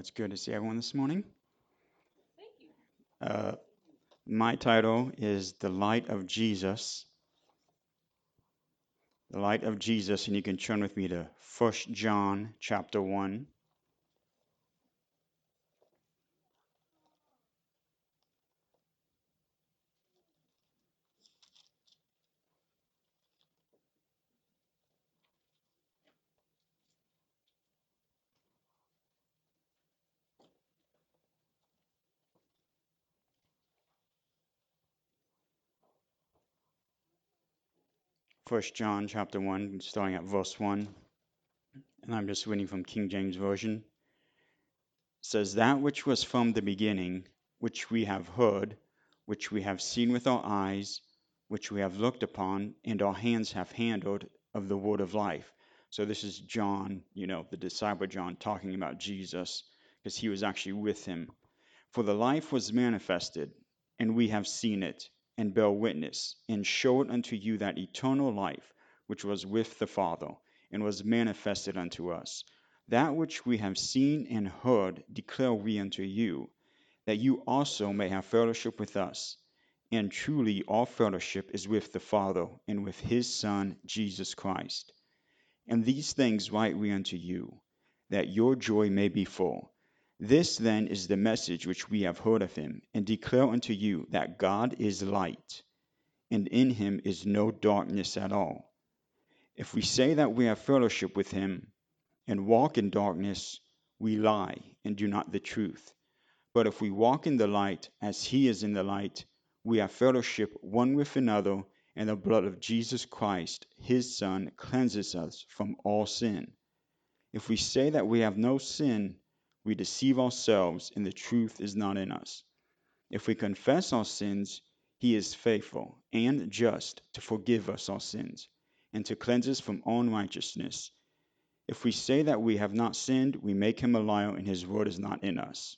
It's good to see everyone this morning. Uh, my title is The Light of Jesus. The Light of Jesus, and you can turn with me to 1 John chapter 1. 1 John chapter 1, starting at verse 1, and I'm just reading from King James Version. It says, That which was from the beginning, which we have heard, which we have seen with our eyes, which we have looked upon, and our hands have handled of the word of life. So this is John, the disciple John, talking about Jesus, because he was actually with him. For the life was manifested, and we have seen it, and bear witness, and show it unto you that eternal life which was with the Father, and was manifested unto us. That which we have seen and heard declare we unto you, that you also may have fellowship with us. And truly our fellowship is with the Father, and with his Son Jesus Christ. And these things write we unto you, that your joy may be full. This then is the message which we have heard of him, and declare unto you that God is light, and in him is no darkness at all. If we say that we have fellowship with him, and walk in darkness, we lie, and do not the truth. But if we walk in the light, as he is in the light, we have fellowship one with another, and the blood of Jesus Christ, his Son, cleanses us from all sin. If we say that we have no sin, we deceive ourselves, and the truth is not in us. If we confess our sins, he is faithful and just to forgive us our sins, and to cleanse us from all unrighteousness. If we say that we have not sinned, we make him a liar, and his word is not in us.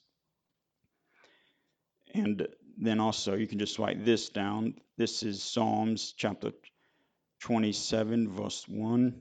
And then also, you can just write this down. This is Psalms chapter 27, verse 1.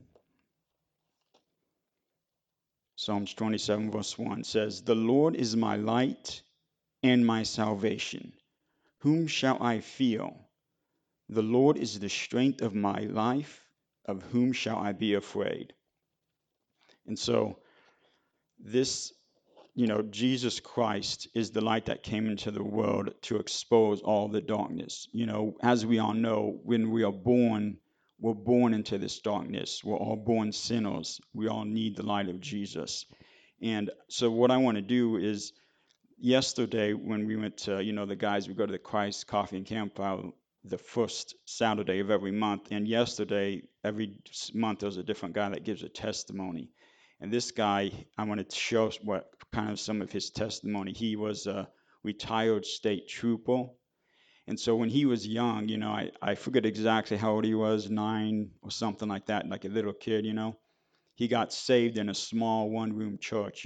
Psalms 27, verse 1 says, The Lord is my light and my salvation. Whom shall I fear? The Lord is the strength of my life. Of whom shall I be afraid? And so, this, Jesus Christ is the light that came into the world to expose all the darkness. As we all know, when we are born, we're born into this darkness. We're all born sinners. We all need the light of Jesus. And so, what I want to do is, yesterday when we went to, the guys, we go to the Christ Coffee and Campfire the first Saturday of every month. And yesterday, every month, there's a different guy that gives a testimony. And this guy, I wanted to show us what kind of some of his testimony. He was a retired state trooper. And so when he was young, I forget exactly how old he was, 9 or something like that, like a little kid, he got saved in a small one-room church,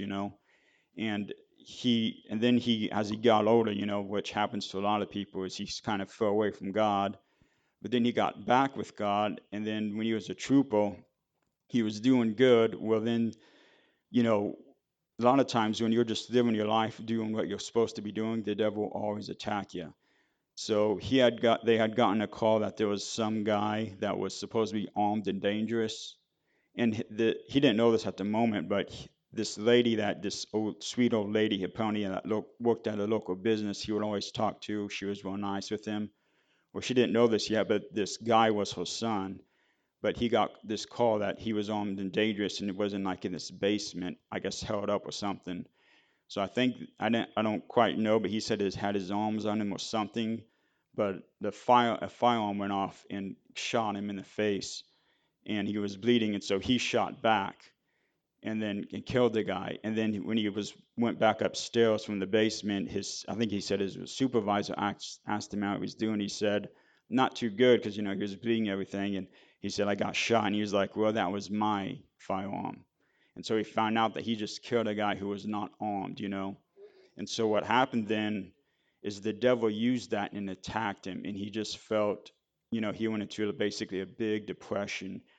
and then as he got older, which happens to a lot of people, is he kind of fell away from God. But then he got back with God, and then when he was a trooper, he was doing good. Well, then, you know, a lot of times when you're just living your life, doing what you're supposed to be doing, the devil will always attack you. So they had gotten a call that there was some guy that was supposed to be armed and dangerous, and he didn't know this at the moment, but this sweet old lady apparently that worked at a local business, he would always talk to. She was real nice with him. Well, she didn't know this yet, but this guy was her son. But he got this call that he was armed and dangerous, and it wasn't like in this basement, I guess held up or something. So I don't quite know, but he said he had his arms on him or something. But a firearm went off and shot him in the face, and he was bleeding, and so he shot back and then killed the guy. And then when he went back upstairs from the basement, I think he said his supervisor asked him how he was doing. He said, not too good, because he was bleeding everything. And he said, I got shot. And he was like, well, that was my firearm. And so he found out that he just killed a guy who was not armed. And so what happened then is the devil used that and attacked him, and he just felt, he went into basically a big depression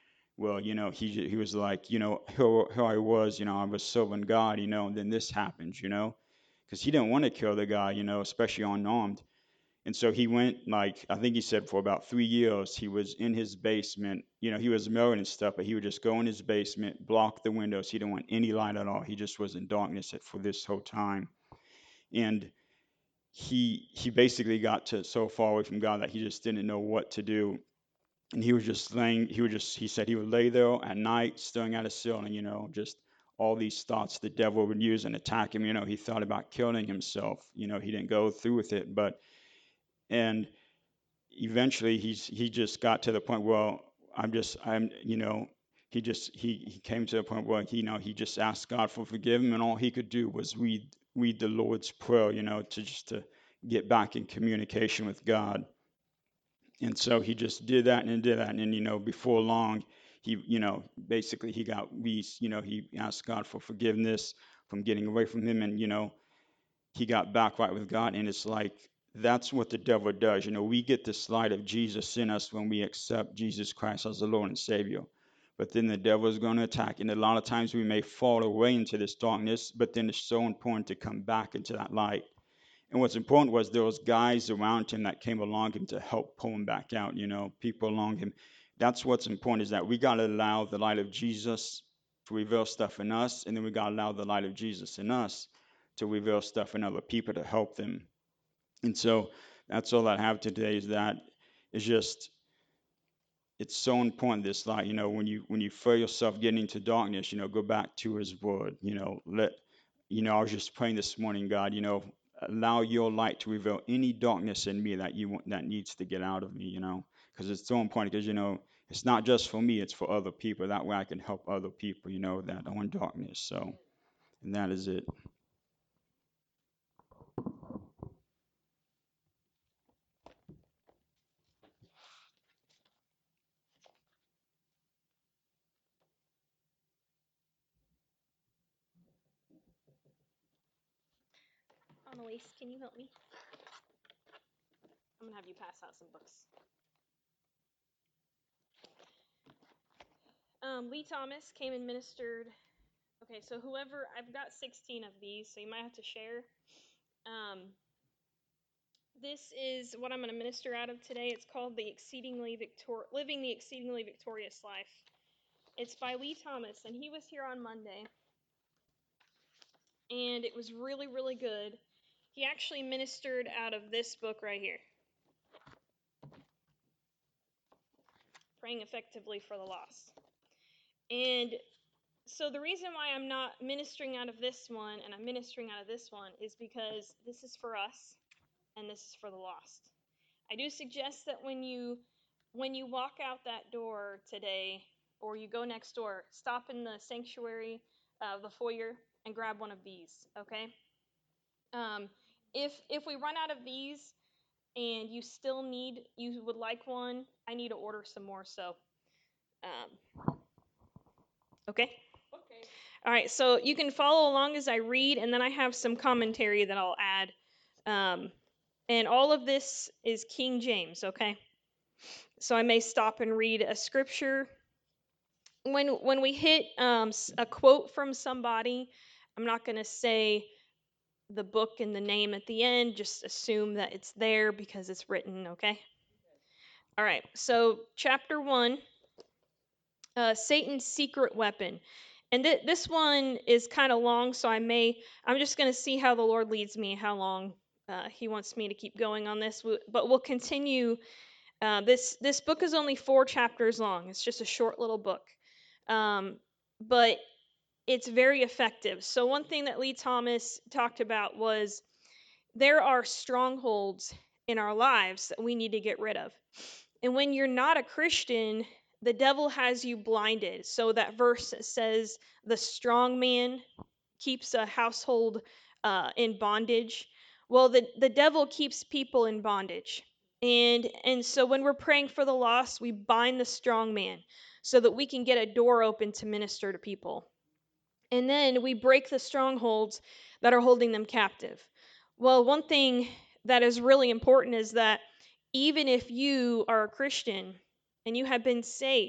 well, he was like, who I was, I was serving God, and then this happens, because he didn't want to kill the guy, especially unarmed. And so he went, like, I think he said for about 3 years, he was in his basement. He was married and stuff, but he would just go in his basement, block the windows. He didn't want any light at all. He just was in darkness for this whole time. And he basically got to so far away from God that he just didn't know what to do. And he was just laying, he said he would lay there at night, staring at a ceiling, just all these thoughts the devil would use and attack him. He thought about killing himself. He didn't go through with it, and eventually he just got to the point, well, he came to the point where he just asked God for forgiveness, and all he could do was read the Lord's Prayer, to get back in communication with God. And so he just did that and did that, and then before long, he basically he got peace. He asked God for forgiveness from getting away from him, and he got back right with God. And it's like that's what the devil does. We get this light of Jesus in us when we accept Jesus Christ as the Lord and Savior. But then the devil is going to attack. And a lot of times we may fall away into this darkness, but then it's so important to come back into that light. And what's important was there was guys around him that came along him to help pull him back out, people along him. That's what's important, is that we got to allow the light of Jesus to reveal stuff in us, and then we got to allow the light of Jesus in us to reveal stuff in other people to help them. And so that's all I have today, is that it's just it's so important, this light, when you feel yourself getting into darkness, go back to his word. I was just praying this morning, God, allow your light to reveal any darkness in me that needs to get out of me, because it's so important, because it's not just for me, it's for other people. That way I can help other people, that are in darkness. So, and that is it. Annalise, can you help me? I'm gonna have you pass out some books. Lee Thomas came and ministered. Okay, so whoever, I've got 16 of these, so you might have to share. This is what I'm going to minister out of today. It's called Living the Exceedingly Victorious Life. It's by Lee Thomas, and he was here on Monday, and it was really, really good. He actually ministered out of this book right here, Praying Effectively for the Lost. And so the reason why I'm not ministering out of this one and I'm ministering out of this one is because this is for us and this is for the lost. I do suggest that when you walk out that door today, or you go next door, stop in the sanctuary, the foyer, and grab one of these. Okay. If we run out of these and you would like one, I need to order some more. So, okay. All right, so you can follow along as I read, and then I have some commentary that I'll add. And all of this is King James, okay? So I may stop and read a scripture. When we hit a quote from somebody, I'm not going to say the book and the name at the end. Just assume that it's there because it's written, okay? All right, so chapter 1, Satan's secret weapon. And this one is kind of long, so I'm just going to see how the Lord leads me, how long he wants me to keep going on this. But we'll continue. This book is only 4 chapters long. It's just a short little book. But it's very effective. So one thing that Lee Thomas talked about was there are strongholds in our lives that we need to get rid of. And when you're not a Christian, the devil has you blinded. So that verse says the strong man keeps a household in bondage. Well, the devil keeps people in bondage. And so when we're praying for the lost, we bind the strong man so that we can get a door open to minister to people. And then we break the strongholds that are holding them captive. Well, one thing that is really important is that even if you are a Christian and you have been saved,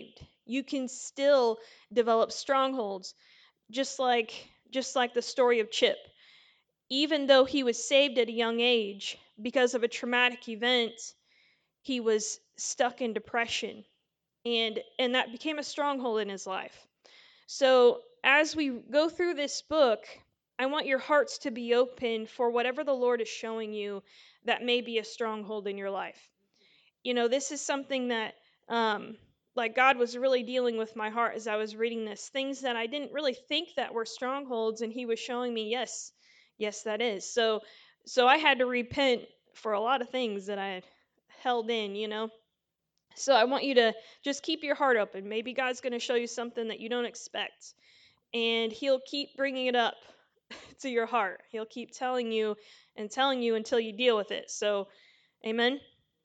You can still develop strongholds, just like the story of Chip. Even though he was saved at a young age because of a traumatic event, he was stuck in depression, and that became a stronghold in his life. So, as we go through this book, I want your hearts to be open for whatever the Lord is showing you that may be a stronghold in your life. This is something that, um, like, God was really dealing with my heart as I was reading this. Things that I didn't really think that were strongholds, and He was showing me, yes, yes, that is. So I had to repent for a lot of things that I had held in. So I want you to just keep your heart open. Maybe God's going to show you something that you don't expect, and He'll keep bringing it up to your heart. He'll keep telling you and telling you until you deal with it. So, amen.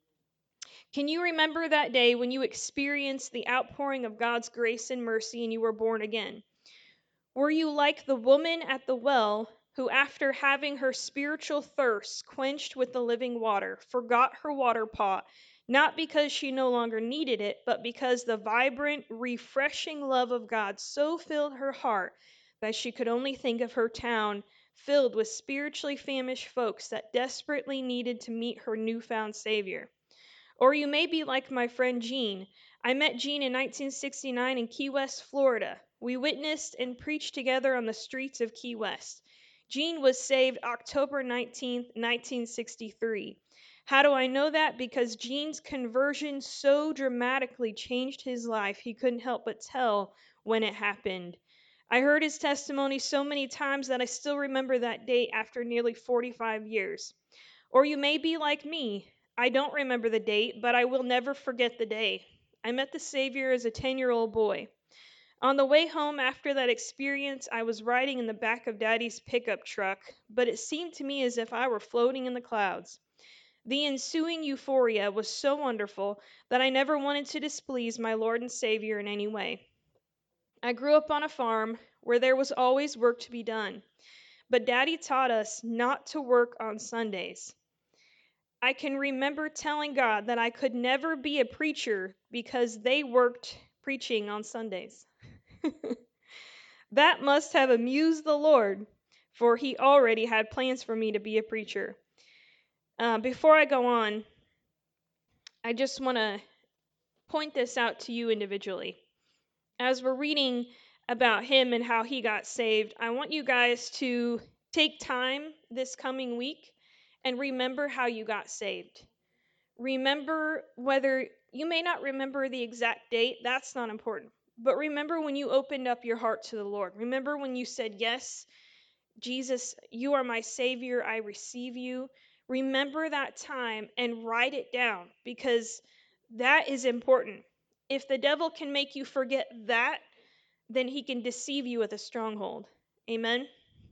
Can you remember that day when you experienced the outpouring of God's grace and mercy and you were born again? Were you like the woman at the well who, after having her spiritual thirst quenched with the living water, forgot her water pot, not because she no longer needed it, but because the vibrant, refreshing love of God so filled her heart that she could only think of her town filled with spiritually famished folks that desperately needed to meet her newfound Savior? Or you may be like my friend Jean. I met Jean in 1969 in Key West, Florida. We witnessed and preached together on the streets of Key West. Jean was saved October 19th, 1963. How do I know that? Because Jean's conversion so dramatically changed his life, he couldn't help but tell when it happened. I heard his testimony so many times that I still remember that date after nearly 45 years. Or you may be like me. I don't remember the date, but I will never forget the day. I met the Savior as a 10-year-old boy. On the way home after that experience, I was riding in the back of Daddy's pickup truck, but it seemed to me as if I were floating in the clouds. The ensuing euphoria was so wonderful that I never wanted to displease my Lord and Savior in any way. I grew up on a farm where there was always work to be done, but Daddy taught us not to work on Sundays. I can remember telling God that I could never be a preacher because they worked preaching on Sundays. That must have amused the Lord, for He already had plans for me to be a preacher. Before I go on, I just want to point this out to you individually. As we're reading about him and how he got saved, I want you guys to take time this coming week and remember how you got saved. Remember, whether you may not remember the exact date, that's not important. But remember when you opened up your heart to the Lord. Remember when you said, "Yes, Jesus, you are my Savior. I receive you." Remember that time and write it down, because that is important. If the devil can make you forget that, then he can deceive you with a stronghold. Amen.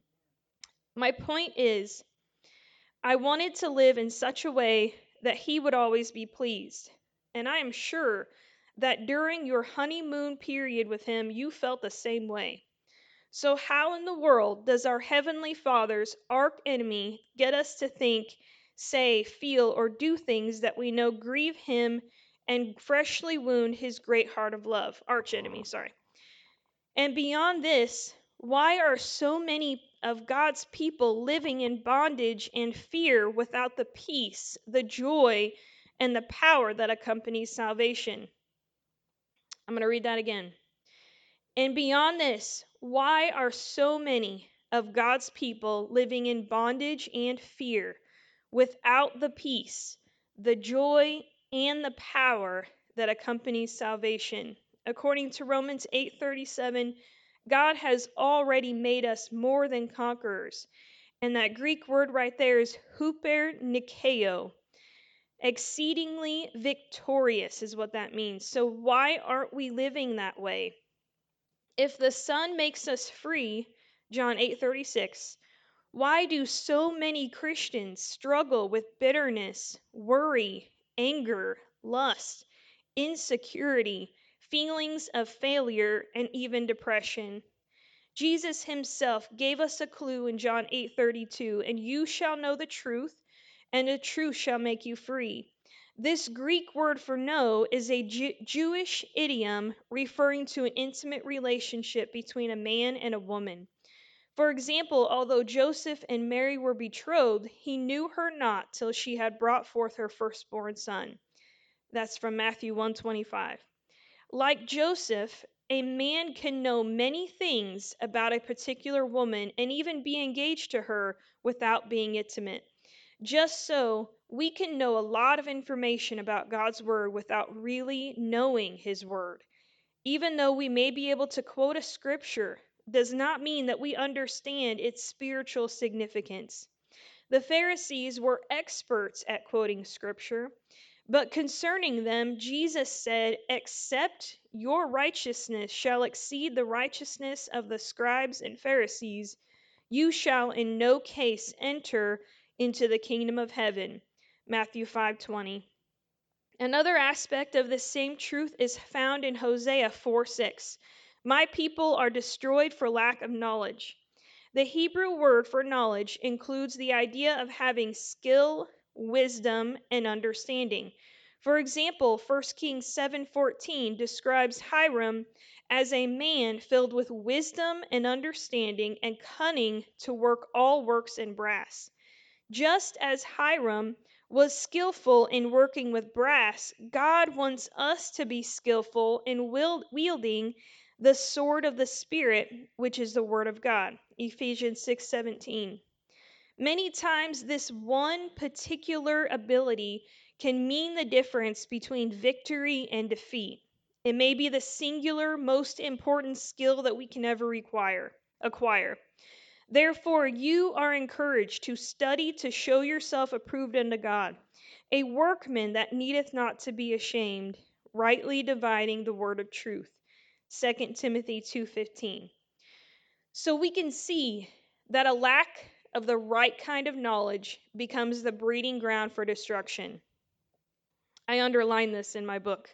My point is, I wanted to live in such a way that he would always be pleased. And I am sure that during your honeymoon period with him, you felt the same way. So, how in the world does our Heavenly Father's arch enemy get us to think, say, feel, or do things that we know grieve him and freshly wound his great heart of love? Arch enemy, sorry. And beyond this, why are so many of God's people living in bondage and fear without the peace, the joy, and the power that accompanies salvation? I'm going to read that again. And beyond this, why are so many of God's people living in bondage and fear without the peace, the joy, and the power that accompanies salvation? According to Romans 8:37, God has already made us more than conquerors. And that Greek word right there is huper nikeo. Exceedingly victorious is what that means. So why aren't we living that way? If the Son makes us free, John 8:36, why do so many Christians struggle with bitterness, worry, anger, lust, insecurity, feelings of failure, and even depression? Jesus himself gave us a clue in John 8:32, and you shall know the truth, and the truth shall make you free. This Greek word for know is a Jewish idiom referring to an intimate relationship between a man and a woman. For example, although Joseph and Mary were betrothed, he knew her not till she had brought forth her firstborn son. That's from Matthew 125. Like Joseph, a man can know many things about a particular woman and even be engaged to her without being intimate. Just so, we can know a lot of information about God's Word without really knowing His Word. Even though we may be able to quote a scripture, does not mean that we understand its spiritual significance. The Pharisees were experts at quoting scripture, but concerning them, Jesus said, "Except your righteousness shall exceed the righteousness of the scribes and Pharisees, you shall in no case enter into the kingdom of heaven." Matthew 5:20. Another aspect of this same truth is found in Hosea 4:6. My people are destroyed for lack of knowledge. The Hebrew word for knowledge includes the idea of having skill, wisdom, and understanding. For example, 1 Kings 7:14 describes Hiram as a man filled with wisdom and understanding and cunning to work all works in brass. Just as Hiram was skillful in working with brass, God wants us to be skillful in wielding the sword of the Spirit, which is the Word of God. Ephesians 6:17. Many times, this one particular ability can mean the difference between victory and defeat. It may be the singular most important skill that we can ever acquire. Therefore, you are encouraged to study to show yourself approved unto God, a workman that needeth not to be ashamed, rightly dividing the word of truth. 2 Timothy 2:15. So we can see that a lack of the right kind of knowledge becomes the breeding ground for destruction. I underline this in my book.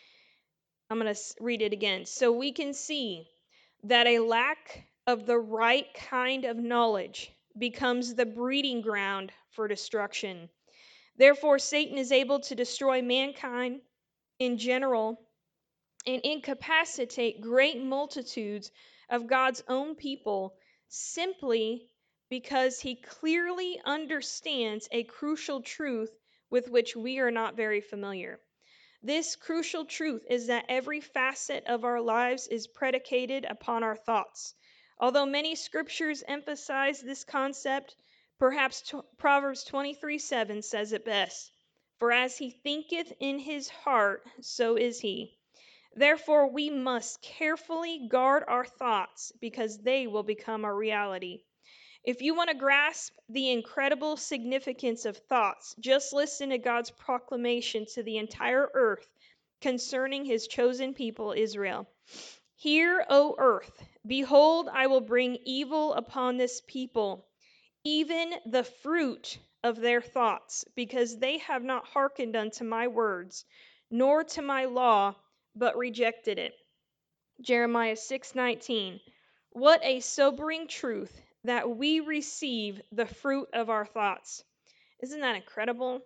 I'm going to read it again. So we can see that a lack of the right kind of knowledge becomes the breeding ground for destruction. Therefore, Satan is able to destroy mankind in general and incapacitate great multitudes of God's own people simply because he clearly understands a crucial truth with which we are not very familiar. This crucial truth is that every facet of our lives is predicated upon our thoughts. Although many scriptures emphasize this concept, perhaps Proverbs 23:7 says it best. For as he thinketh in his heart, so is he. Therefore, we must carefully guard our thoughts because they will become our reality. If you want to grasp the incredible significance of thoughts, just listen to God's proclamation to the entire earth concerning his chosen people, Israel. Hear, O earth, behold, I will bring evil upon this people, even the fruit of their thoughts, because they have not hearkened unto my words, nor to my law, but rejected it. Jeremiah 6:19. What a sobering truth that we receive the fruit of our thoughts. Isn't that incredible?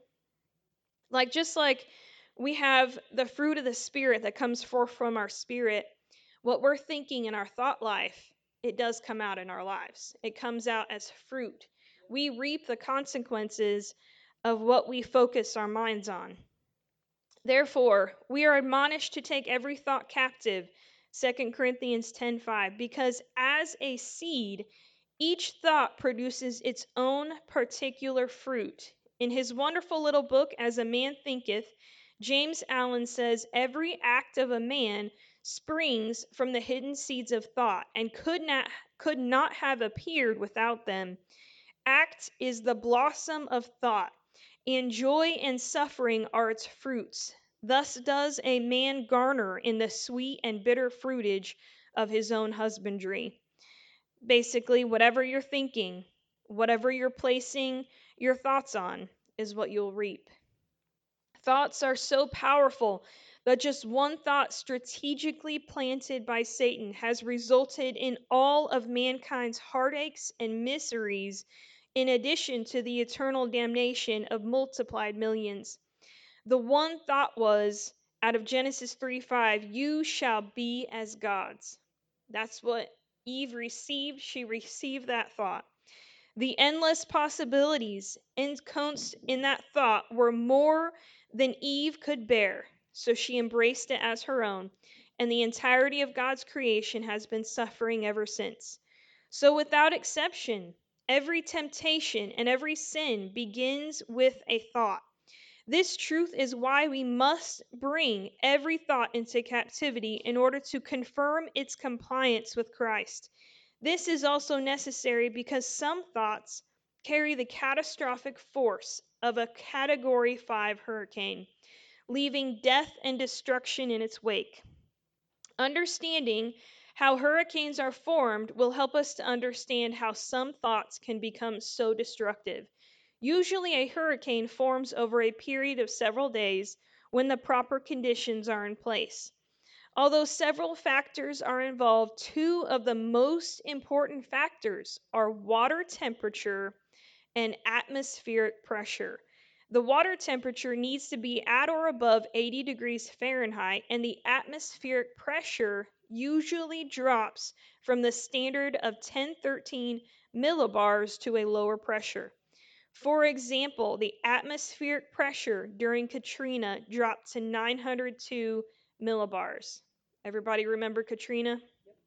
Just like we have the fruit of the Spirit that comes forth from our spirit, what we're thinking in our thought life, it does come out in our lives. It comes out as fruit. We reap the consequences of what we focus our minds on. Therefore, we are admonished to take every thought captive, 2 Corinthians 10:5, because as a seed, each thought produces its own particular fruit. In his wonderful little book, As a Man Thinketh, James Allen says every act of a man springs from the hidden seeds of thought and could not have appeared without them. Act is the blossom of thought, and joy and suffering are its fruits. Thus does a man garner in the sweet and bitter fruitage of his own husbandry. Basically, whatever you're thinking, whatever you're placing your thoughts on, is what you'll reap. Thoughts are so powerful that just one thought strategically planted by Satan has resulted in all of mankind's heartaches and miseries, in addition to the eternal damnation of multiplied millions. The one thought was out of Genesis 3:5, you shall be as gods. That's what Eve received. She received that thought. The endless possibilities encompassed in that thought were more than Eve could bear, so she embraced it as her own, and the entirety of God's creation has been suffering ever since. So, without exception, every temptation and every sin begins with a thought. This truth is why we must bring every thought into captivity in order to confirm its compliance with Christ. This is also necessary because some thoughts carry the catastrophic force of a Category 5 hurricane, leaving death and destruction in its wake. Understanding how hurricanes are formed will help us to understand how some thoughts can become so destructive. Usually, a hurricane forms over a period of several days when the proper conditions are in place. Although several factors are involved, two of the most important factors are water temperature and atmospheric pressure. The water temperature needs to be at or above 80 degrees Fahrenheit, and the atmospheric pressure usually drops from the standard of 1013 millibars to a lower pressure. For example, the atmospheric pressure during Katrina dropped to 902 millibars. Everybody remember Katrina?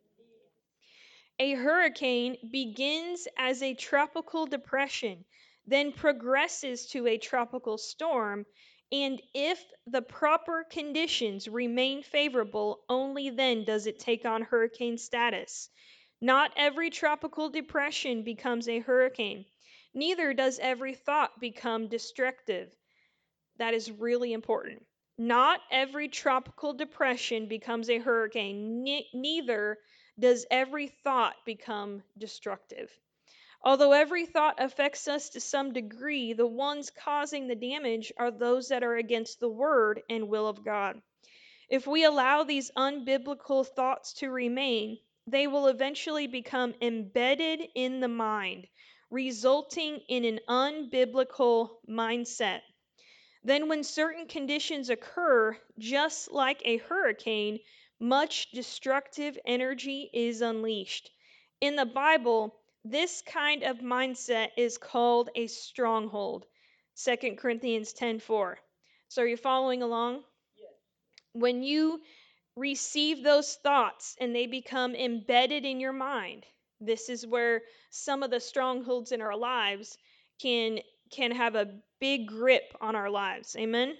A hurricane begins as a tropical depression, then progresses to a tropical storm, and if the proper conditions remain favorable, only then does it take on hurricane status. Not every tropical depression becomes a hurricane. Neither does every thought become destructive. That is really important. Not every tropical depression becomes a hurricane. Neither does every thought become destructive. Although every thought affects us to some degree, the ones causing the damage are those that are against the word and will of God. If we allow these unbiblical thoughts to remain, they will eventually become embedded in the mind, resulting in an unbiblical mindset. Then, when certain conditions occur, just like a hurricane, much destructive energy is unleashed. In the Bible, this kind of mindset is called a stronghold. 2 Corinthians 10:4. So, are you following along? When you receive those thoughts and they become embedded in your mind, this is where some of the strongholds in our lives can can have a big grip on our lives. Amen.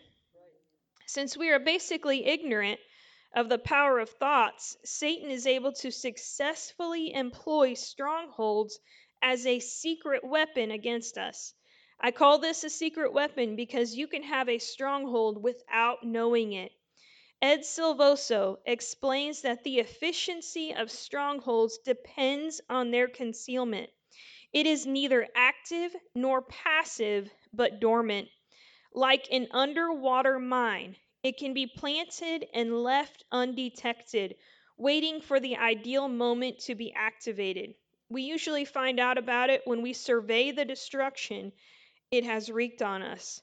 Since we are basically ignorant of the power of thoughts, Satan is able to successfully employ strongholds as a secret weapon against us. I call this a secret weapon because you can have a stronghold without knowing it. Ed Silvoso explains that the efficiency of strongholds depends on their concealment. It is neither active nor passive, but dormant. Like an underwater mine, it can be planted and left undetected, waiting for the ideal moment to be activated. We usually find out about it when we survey the destruction it has wreaked on us.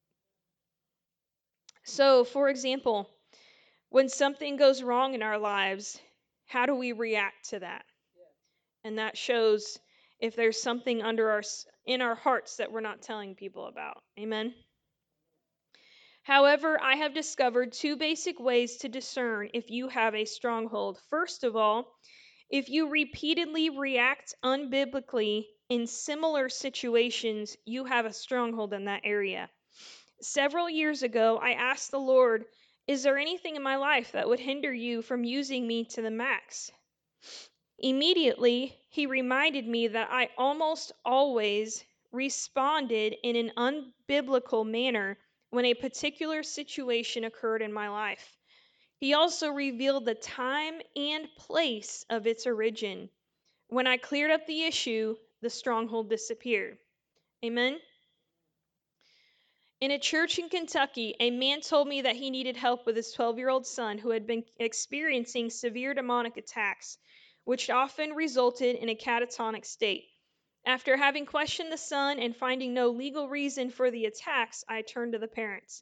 So, for example, when something goes wrong in our lives, how do we react to that? And that shows if there's something in our hearts that we're not telling people about. Amen. However, I have discovered two basic ways to discern if you have a stronghold. First of all, if you repeatedly react unbiblically in similar situations, you have a stronghold in that area. Several years ago, I asked the Lord, is there anything in my life that would hinder you from using me to the max? Immediately, he reminded me that I almost always responded in an unbiblical manner when a particular situation occurred in my life. He also revealed the time and place of its origin. When I cleared up the issue, the stronghold disappeared. Amen. In a church in Kentucky, a man told me that he needed help with his 12-year-old son who had been experiencing severe demonic attacks, which often resulted in a catatonic state. After having questioned the son and finding no legal reason for the attacks, I turned to the parents.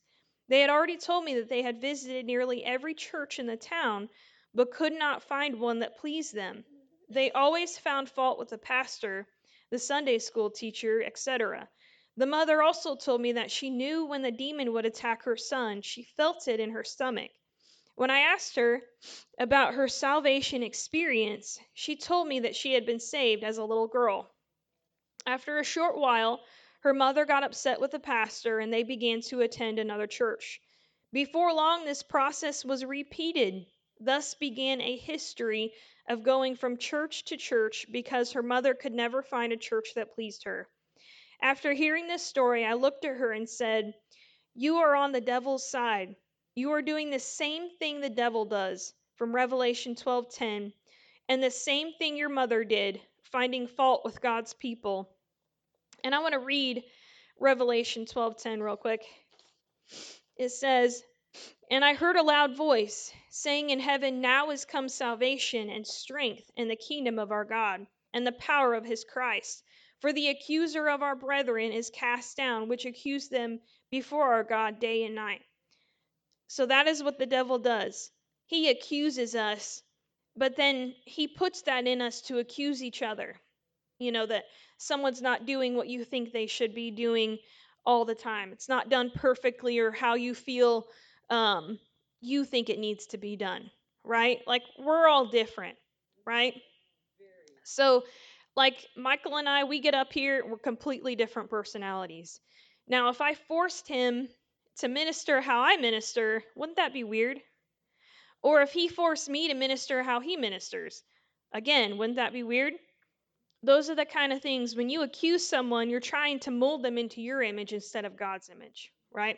They had already told me that they had visited nearly every church in the town, but could not find one that pleased them. They always found fault with the pastor, the Sunday school teacher, etc. The mother also told me that she knew when the demon would attack her son. She felt it in her stomach. When I asked her about her salvation experience, she told me that she had been saved as a little girl. After a short while, her mother got upset with the pastor and they began to attend another church. Before long, this process was repeated. Thus began a history of going from church to church because her mother could never find a church that pleased her. After hearing this story, I looked at her and said, "You are on the devil's side. You are doing the same thing the devil does," from Revelation 12:10, and the same thing your mother did, finding fault with God's people. And I want to read Revelation 12:10 real quick. It says, "And I heard a loud voice saying in heaven, now is come salvation and strength and the kingdom of our God and the power of his Christ. For the accuser of our brethren is cast down, which accused them before our God day and night." So that is what the devil does. He accuses us, but then he puts that in us to accuse each other. That someone's not doing what you think they should be doing all the time. It's not done perfectly or how you feel you think it needs to be done, right? Like, we're all different, right? So, like, Michael and I, we get up here, we're completely different personalities. Now, if I forced him to minister how I minister, wouldn't that be weird? Or if he forced me to minister how he ministers, again, wouldn't that be weird? Those are the kind of things, when you accuse someone, you're trying to mold them into your image instead of God's image, right?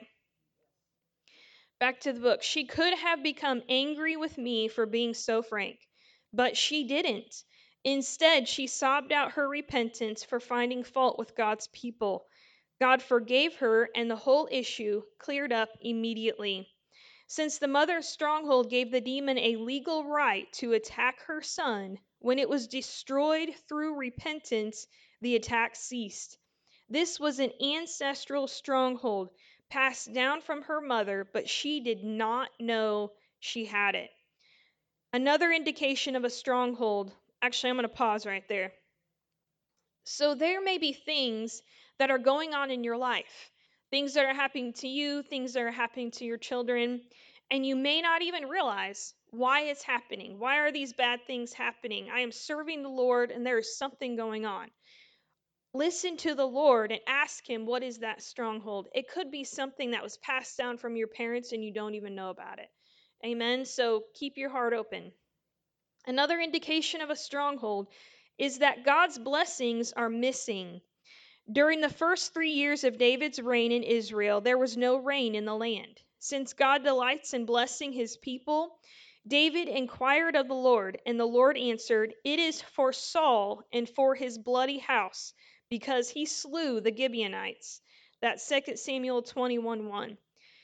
Back to the book. She could have become angry with me for being so frank, but she didn't. Instead, she sobbed out her repentance for finding fault with God's people. God forgave her, and the whole issue cleared up immediately. Since the mother's stronghold gave the demon a legal right to attack her son, when it was destroyed through repentance, the attack ceased. This was an ancestral stronghold passed down from her mother, but she did not know she had it. Another indication of a stronghold, actually, I'm going to pause right there. So there may be things that are going on in your life, things that are happening to you, things that are happening to your children, and you may not even realize why it's happening. Why are these bad things happening? I am serving the Lord and there is something going on. Listen to the Lord and ask him, what is that stronghold? It could be something that was passed down from your parents and you don't even know about it. Amen. So keep your heart open. Another indication of a stronghold is that God's blessings are missing. During the first 3 years of David's reign in Israel, there was no rain in the land. Since God delights in blessing his people, David inquired of the Lord, and the Lord answered, "It is for Saul and for his bloody house, because he slew the Gibeonites." That's 2 Samuel 21:1.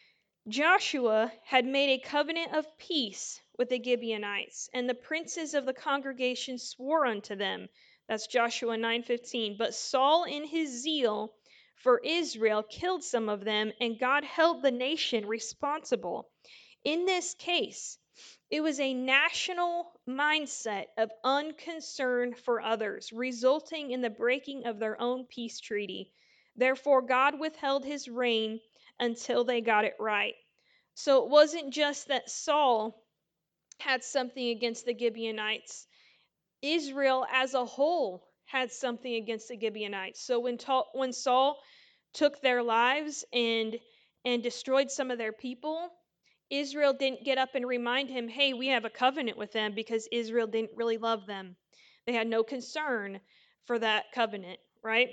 Joshua had made a covenant of peace with the Gibeonites, and the princes of the congregation swore unto them. That's Joshua 9:15. But Saul, in his zeal for Israel, killed some of them, and God held the nation responsible. In this case, it was a national mindset of unconcern for others, resulting in the breaking of their own peace treaty. Therefore, God withheld his reign until they got it right. So it wasn't just that Saul had something against the Gibeonites, Israel as a whole had something against the Gibeonites. So when Saul took their lives and destroyed some of their people, Israel didn't get up and remind him, hey, we have a covenant with them, because Israel didn't really love them. They had no concern for that covenant, right?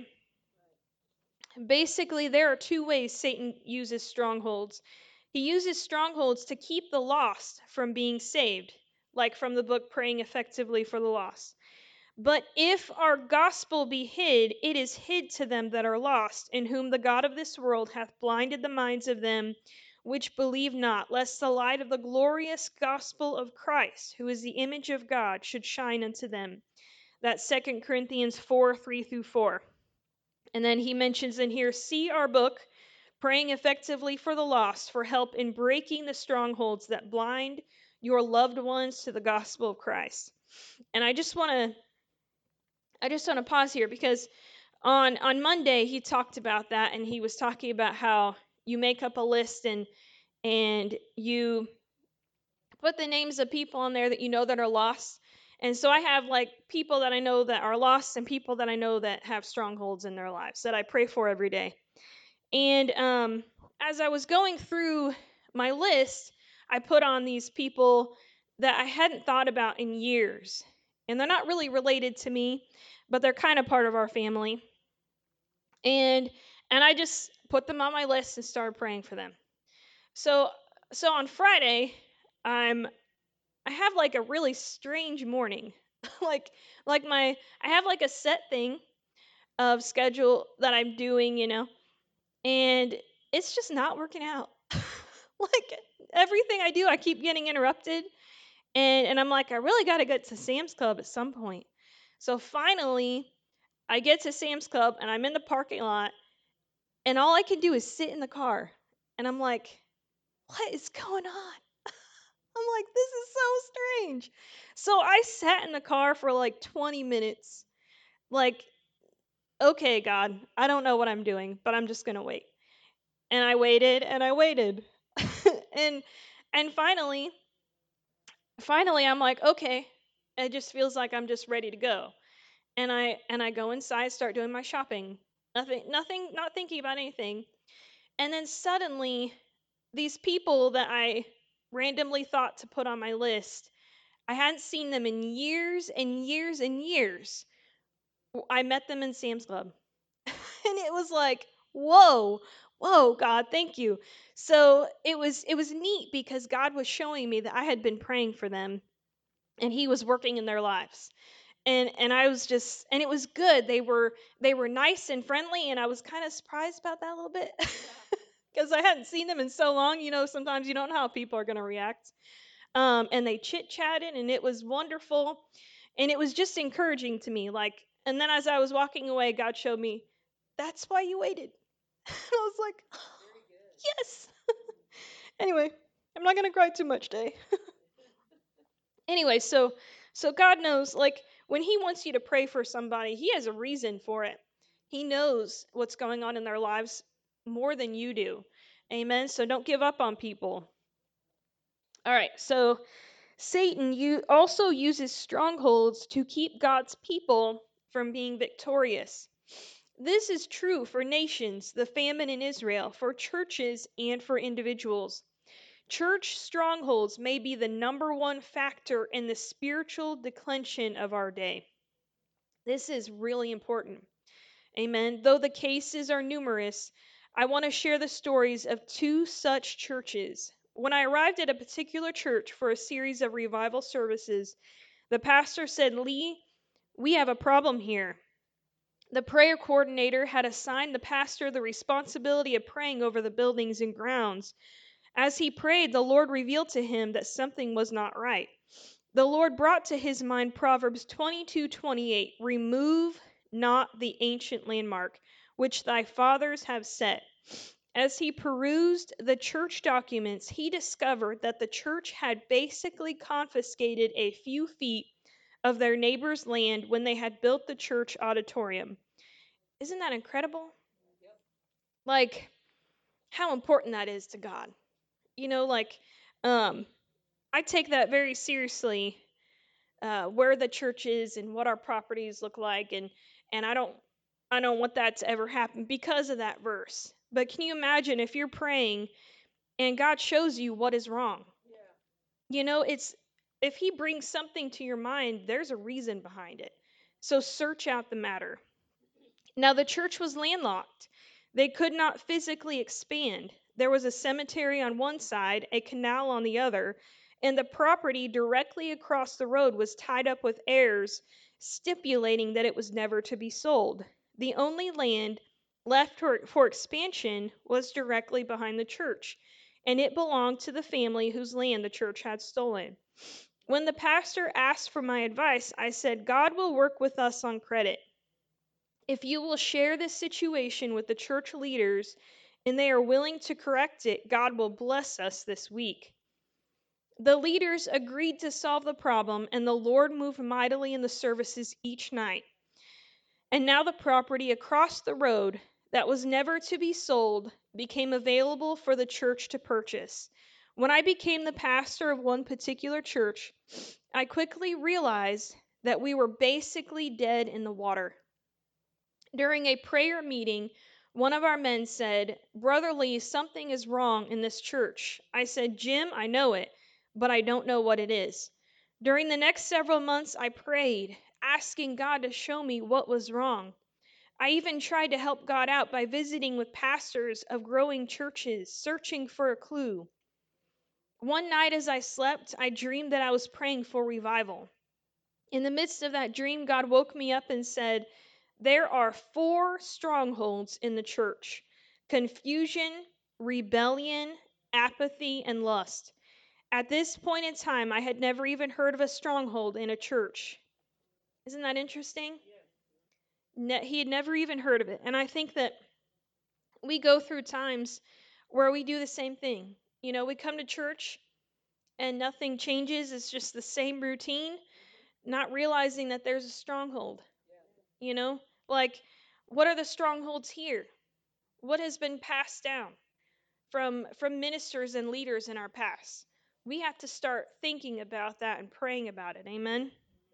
Basically, there are two ways Satan uses strongholds. He uses strongholds to keep the lost from being saved, like from the book Praying Effectively for the Lost. But if our gospel be hid, it is hid to them that are lost, in whom the God of this world hath blinded the minds of them which believe not, lest the light of the glorious gospel of Christ, who is the image of God, should shine unto them. That's 2 Corinthians 4:3-4. And then he mentions in here, see our book, praying effectively for the lost, for help in breaking the strongholds that blind your loved ones to the gospel of Christ. And I just want to pause here because on Monday he talked about that, and he was talking about how you make up a list and you put the names of people on there that you know that are lost. And so I have like people that I know that are lost and people that I know that have strongholds in their lives that I pray for every day. And as I was going through my list, I put on these people that I hadn't thought about in years. And they're not really related to me, but they're kind of part of our family. And I just put them on my list and started praying for them. So on Friday, I'm I have like a really strange morning. like I have like a set thing of schedule that I'm doing, and it's just not working out. Like everything I do, I keep getting interrupted, and I'm like, I really got to get to Sam's Club at some point. So finally, I get to Sam's Club and I'm in the parking lot, and all I can do is sit in the car, and I'm like, what is going on? I'm like, this is so strange. So I sat in the car for like 20 minutes. Like, okay, God, I don't know what I'm doing, but I'm just going to wait. And I waited and I waited. and and finally I'm like, okay, it just feels like I'm just ready to go. And I go inside, start doing my shopping. Nothing, not thinking about anything. And then suddenly these people that I randomly thought to put on my list, I hadn't seen them in years and years and years. I met them in Sam's Club. And it was like, whoa, whoa, God, thank you. So it was neat because God was showing me that I had been praying for them and he was working in their lives. And I was just, and it was good. They were nice and friendly, and I was kind of surprised about that a little bit. Because I hadn't seen them in so long. Sometimes you don't know how people are going to react. And they chit chatted, and it was wonderful, and it was just encouraging to me. Like, and then as I was walking away, God showed me, that's why you waited. And I was like, yes. Anyway, I'm not gonna cry too much today. Anyway, so God knows, like, when He wants you to pray for somebody, He has a reason for it. He knows what's going on in their lives more than you do. Amen. So don't give up on people. All right. So Satan also uses strongholds to keep God's people from being victorious. This is true for nations, the famine in Israel, for churches, and for individuals. Church strongholds may be the number one factor in the spiritual declension of our day. This is really important. Amen. Though the cases are numerous, I want to share the stories of two such churches. When I arrived at a particular church for a series of revival services, the pastor said, Lee, we have a problem here. The prayer coordinator had assigned the pastor the responsibility of praying over the buildings and grounds. As he prayed, the Lord revealed to him that something was not right. The Lord brought to his mind Proverbs 22:28, remove not the ancient landmark, which thy fathers have set. As he perused the church documents, he discovered that the church had basically confiscated a few feet of their neighbor's land when they had built the church auditorium. Isn't that incredible? Like, how important that is to God. Like, um, I take that very seriously, where the church is and what our properties look like, and I don't want that to ever happen because of that verse. But can you imagine if you're praying and God shows you what is wrong? It's, if He brings something to your mind, there's a reason behind it. So search out the matter. Now the church was landlocked. They could not physically expand. There was a cemetery on one side, a canal on the other, and the property directly across the road was tied up with heirs, stipulating that it was never to be sold. The only land left for expansion was directly behind the church, and it belonged to the family whose land the church had stolen. When the pastor asked for my advice, I said, God will work with us on credit. If you will share this situation with the church leaders and they are willing to correct it, God will bless us this week. The leaders agreed to solve the problem, and the Lord moved mightily in the services each night. And now the property across the road that was never to be sold became available for the church to purchase. When I became the pastor of one particular church, I quickly realized that we were basically dead in the water. During a prayer meeting, one of our men said, "Brother Lee, something is wrong in this church." I said, "Jim, I know it, but I don't know what it is." During the next several months, I prayed, asking God to show me what was wrong. I even tried to help God out by visiting with pastors of growing churches, searching for a clue. One night as I slept, I dreamed that I was praying for revival. In the midst of that dream, God woke me up and said, "There are 4 strongholds in the church: confusion, rebellion, apathy, and lust." At this point in time, I had never even heard of a stronghold in a church. Isn't that interesting? He had never even heard of it. And I think that we go through times where we do the same thing. We come to church and nothing changes, it's just the same routine, not realizing that there's a stronghold. You know, like, what are the strongholds here? What has been passed down from ministers and leaders in our past? We have to start thinking about that and praying about it. Amen.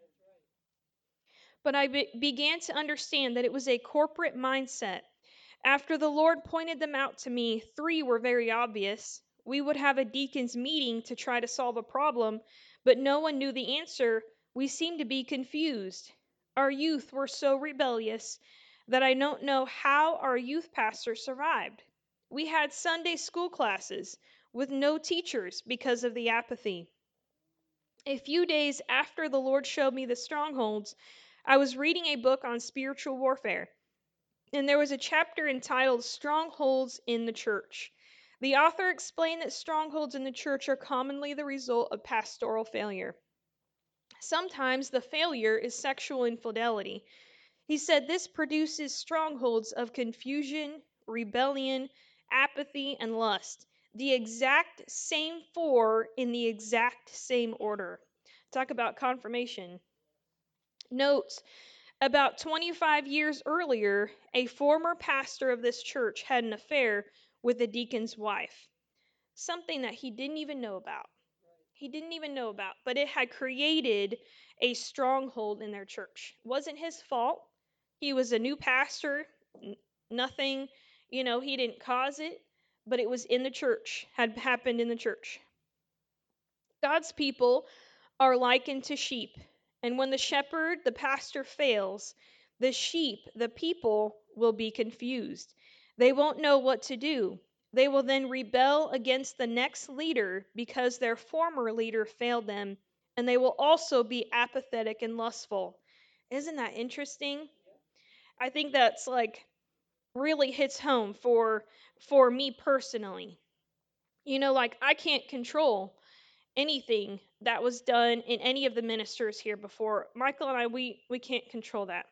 But I began to understand that it was a corporate mindset. After the Lord pointed them out to me, 3 were very obvious. We would have a deacons meeting to try to solve a problem, but no one knew the answer. We seemed to be confused. Our youth were so rebellious that I don't know how our youth pastor survived. We had Sunday school classes with no teachers because of the apathy. A few days after the Lord showed me the strongholds, I was reading a book on spiritual warfare, and there was a chapter entitled Strongholds in the Church. The author explained that strongholds in the church are commonly the result of pastoral failure. Sometimes the failure is sexual infidelity. He said this produces strongholds of confusion, rebellion, apathy, and lust. The exact same 4 in the exact same order. Talk about confirmation. Note, about 25 years earlier, a former pastor of this church had an affair with the deacon's wife, something that he didn't even know about. He didn't even know about, but it had created a stronghold in their church. It wasn't his fault. He was a new pastor, nothing, he didn't cause it, but it was in the church, had happened in the church. God's people are likened to sheep, and when the shepherd, the pastor, fails, the sheep, the people, will be confused. They won't know what to do. They will then rebel against the next leader because their former leader failed them, and they will also be apathetic and lustful. Isn't that interesting? I think that's like really hits home for me personally. Like, I can't control anything that was done in any of the ministers here before. Michael and I, we can't control that.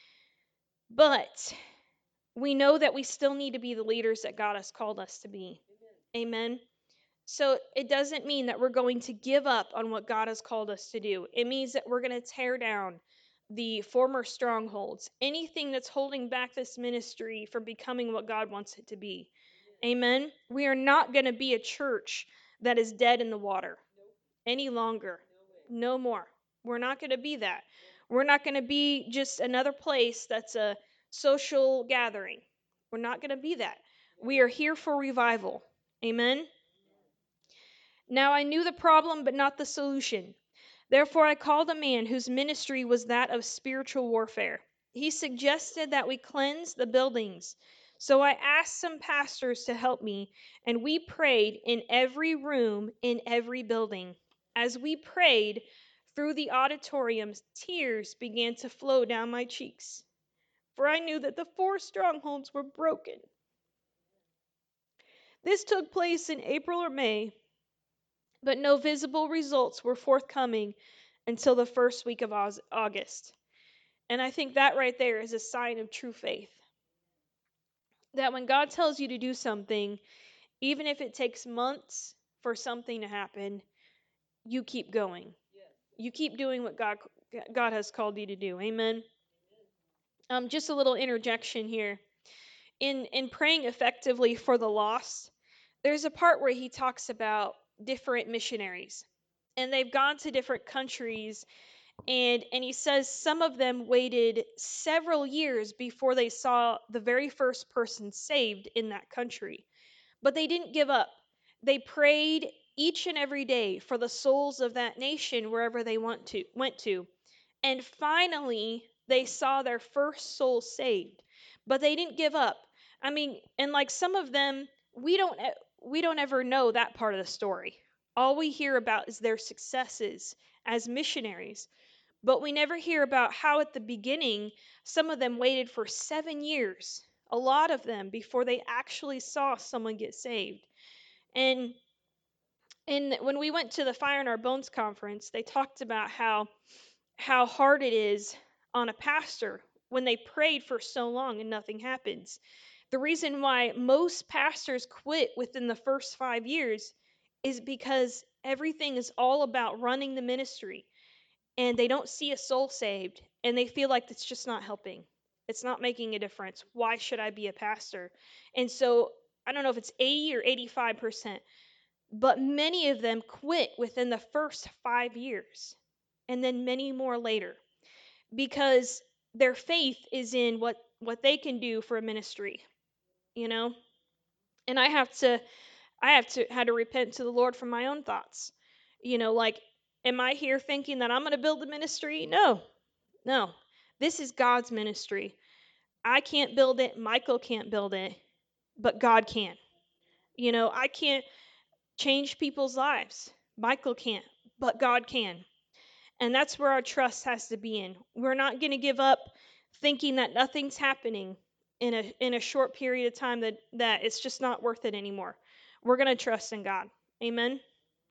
But we know that we still need to be the leaders that God has called us to be. Amen. So it doesn't mean that we're going to give up on what God has called us to do. It means that we're going to tear down the former strongholds, anything that's holding back this ministry from becoming what God wants it to be. Amen. We are not going to be a church that is dead in the water any longer. No more. We're not going to be that. We're not going to be just another place that's a social gathering. We're not going to be that. We are here for revival. Amen. Now I knew the problem, but not the solution. Therefore, I called a man whose ministry was that of spiritual warfare. He suggested that we cleanse the buildings. So I asked some pastors to help me, and we prayed in every room, in every building. As we prayed through the auditoriums, tears began to flow down my cheeks, for I knew that the 4 strongholds were broken. This took place in April or May, but no visible results were forthcoming until the first week of August. And I think that right there is a sign of true faith. that when God tells you to do something, even if it takes months for something to happen, you keep going. You keep doing what God has called you to do. Amen. Just a little interjection here. In praying effectively for the lost, there's a part where he talks about different missionaries, and they've gone to different countries, and he says some of them waited several years before they saw the very first person saved in that country. But they didn't give up. They prayed each and every day for the souls of that nation wherever they went to. And finally, they saw their first soul saved. But they didn't give up. I mean, and like some of them, we don't ever know that part of the story. All we hear about is their successes as missionaries. But we never hear about how at the beginning some of them waited for 7 years, a lot of them, before they actually saw someone get saved. And when we went to the Fire in Our Bones conference, they talked about how hard it is on a pastor when they prayed for so long and nothing happens. The reason why most pastors quit within the first 5 years is because everything is all about running the ministry, and they don't see a soul saved, and they feel like it's just not helping. It's not making a difference. Why should I be a pastor? And so I don't know if it's 80 or 85%, but many of them quit within the first 5 years, and then many more later, because their faith is in what they can do for a ministry, you know. And I have to had to repent to the Lord for my own thoughts. Like, am I here thinking that I'm going to build a ministry? No. No. This is God's ministry. I can't build it, Michael can't build it, but God can. I can't change people's lives. Michael can't, but God can. And that's where our trust has to be in. We're not going to give up thinking that nothing's happening in a short period of time, that it's just not worth it anymore. We're going to trust in God. Amen.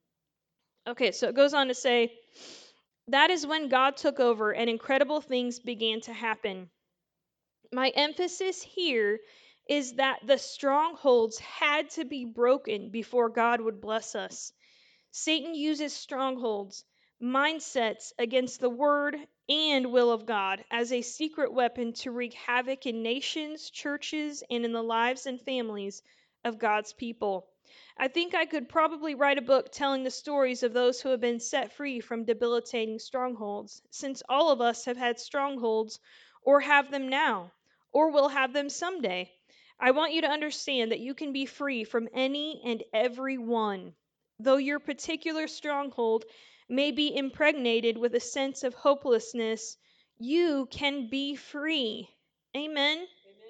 Okay, so it goes on to say, that is when God took over and incredible things began to happen. My emphasis here is that the strongholds had to be broken before God would bless us. Satan uses strongholds, mindsets against the word and will of God as a secret weapon to wreak havoc in nations, churches, and in the lives and families of God's people. I think I could probably write a book telling the stories of those who have been set free from debilitating strongholds, since all of us have had strongholds, or have them now, or will have them someday. I want you to understand that you can be free from any and every one. Though your particular stronghold may be impregnated with a sense of hopelessness, you can be free. Amen.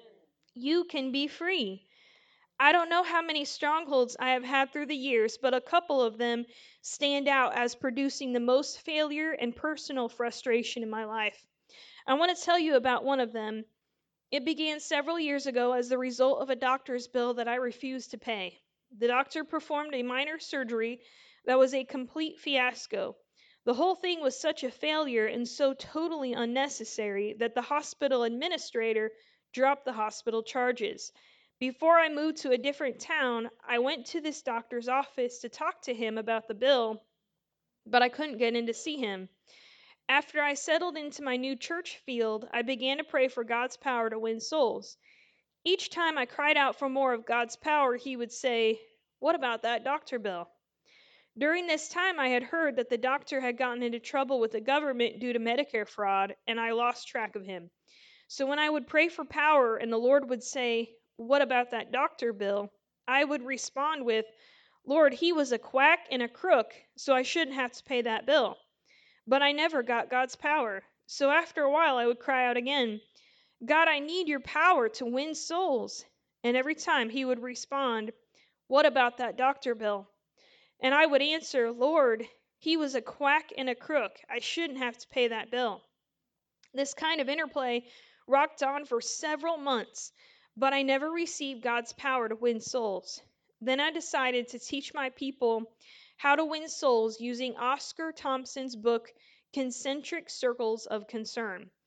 You can be free. I don't know how many strongholds I have had through the years, but a couple of them stand out as producing the most failure and personal frustration in my life. I want to tell you about one of them. It began several years ago as the result of a doctor's bill that I refused to pay. The doctor performed a minor surgery that was a complete fiasco. The whole thing was such a failure and so totally unnecessary that the hospital administrator dropped the hospital charges. Before I moved to a different town, I went to this doctor's office to talk to him about the bill, but I couldn't get in to see him. After I settled into my new church field, I began to pray for God's power to win souls. Each time I cried out for more of God's power, he would say, "What about that doctor bill?" During this time, I had heard that the doctor had gotten into trouble with the government due to Medicare fraud, and I lost track of him. So when I would pray for power and the Lord would say, "What about that doctor bill?" I would respond with, "Lord, he was a quack and a crook, so I shouldn't have to pay that bill." But I never got God's power. So after a while, I would cry out again, "God, I need your power to win souls." And every time he would respond, "What about that doctor bill?" And I would answer, "Lord, he was a quack and a crook. I shouldn't have to pay that bill." This kind of interplay rocked on for several months, but I never received God's power to win souls. Then I decided to teach my people how to win souls using Oscar Thompson's book, Concentric Circles of Concern.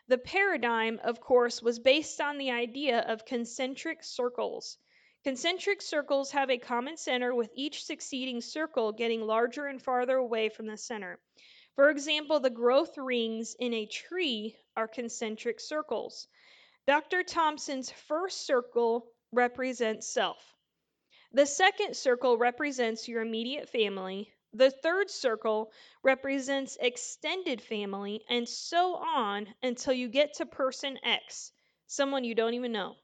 The paradigm, of course, was based on the idea of concentric circles. Concentric circles have a common center, with each succeeding circle getting larger and farther away from the center. For example, the growth rings in a tree are concentric circles. Dr. Thompson's first circle represents self. The second circle represents your immediate family. The third circle represents extended family, and so on until you get to person X, someone you don't even know.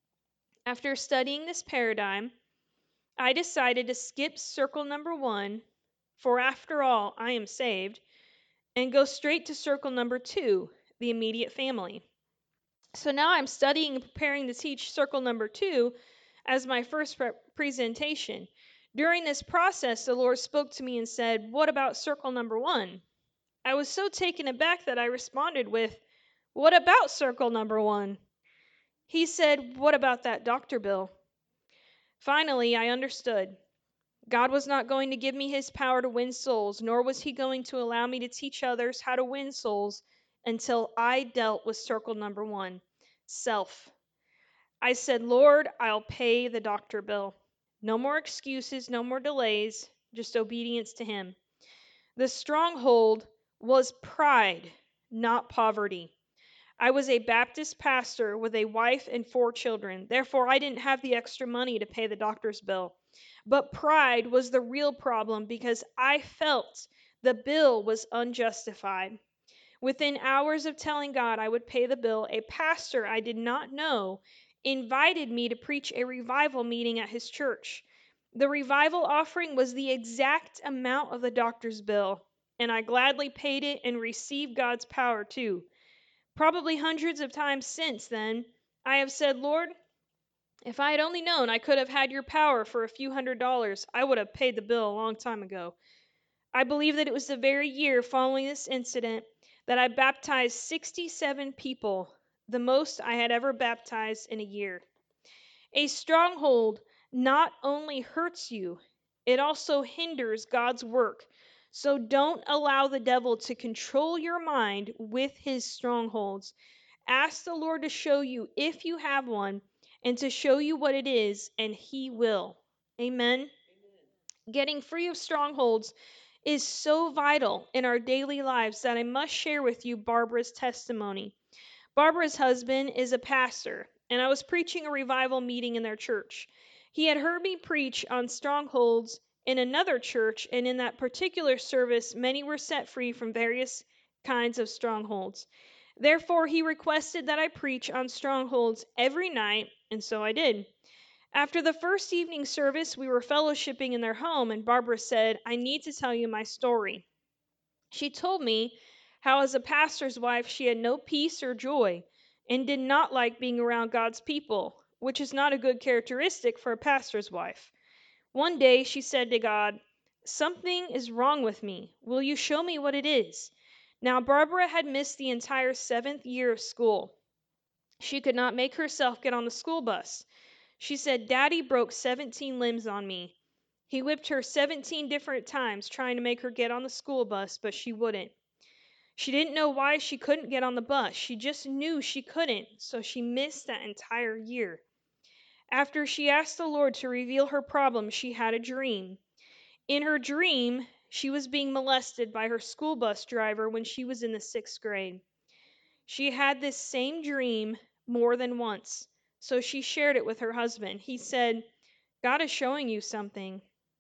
After studying this paradigm, I decided to skip circle number 1, for after all, I am saved, and go straight to circle number 2, the immediate family. So now I'm studying and preparing to teach circle number 2 as my first presentation. During this process, the Lord spoke to me and said, "What about circle number 1?" I was so taken aback that I responded with, "What about circle number 1?" He said, "What about that doctor bill?" Finally, I understood. God was not going to give me his power to win souls, nor was he going to allow me to teach others how to win souls until I dealt with circle number 1, self. I said, "Lord, I'll pay the doctor bill. No more excuses, no more delays, just obedience to him." The stronghold was pride, not poverty. I was a Baptist pastor with a wife and 4 children. Therefore, I didn't have the extra money to pay the doctor's bill. But pride was the real problem because I felt the bill was unjustified. Within hours of telling God I would pay the bill, a pastor I did not know invited me to preach a revival meeting at his church. The revival offering was the exact amount of the doctor's bill, and I gladly paid it and received God's power too. Probably hundreds of times since then, I have said, "Lord, if I had only known I could have had your power for a few $100s, I would have paid the bill a long time ago." I believe that it was the very year following this incident that I baptized 67 people, the most I had ever baptized in a year. A stronghold not only hurts you, it also hinders God's work. So don't allow the devil to control your mind with his strongholds. Ask the Lord to show you if you have one and to show you what it is, and he will. Amen. Getting free of strongholds is so vital in our daily lives that I must share with you Barbara's testimony. Barbara's husband is a pastor, and I was preaching a revival meeting in their church. He had heard me preach on strongholds in another church, and in that particular service, many were set free from various kinds of strongholds. Therefore, he requested that I preach on strongholds every night, and so I did. After the first evening service, we were fellowshipping in their home, and Barbara said, "I need to tell you my story." She told me how, as a pastor's wife, she had no peace or joy and did not like being around God's people, which is not a good characteristic for a pastor's wife. One day she said to God, "Something is wrong with me. Will you show me what it is?" Now, Barbara had missed the entire 7th year of school. She could not make herself get on the school bus. She said, "Daddy broke 17 limbs on me." He whipped her 17 different times trying to make her get on the school bus, but she wouldn't. She didn't know why she couldn't get on the bus. She just knew she couldn't, so she missed that entire year. After she asked the Lord to reveal her problem, she had a dream. In her dream, she was being molested by her school bus driver when she was in the 6th grade. She had this same dream more than once, so she shared it with her husband. He said, "God is showing you something."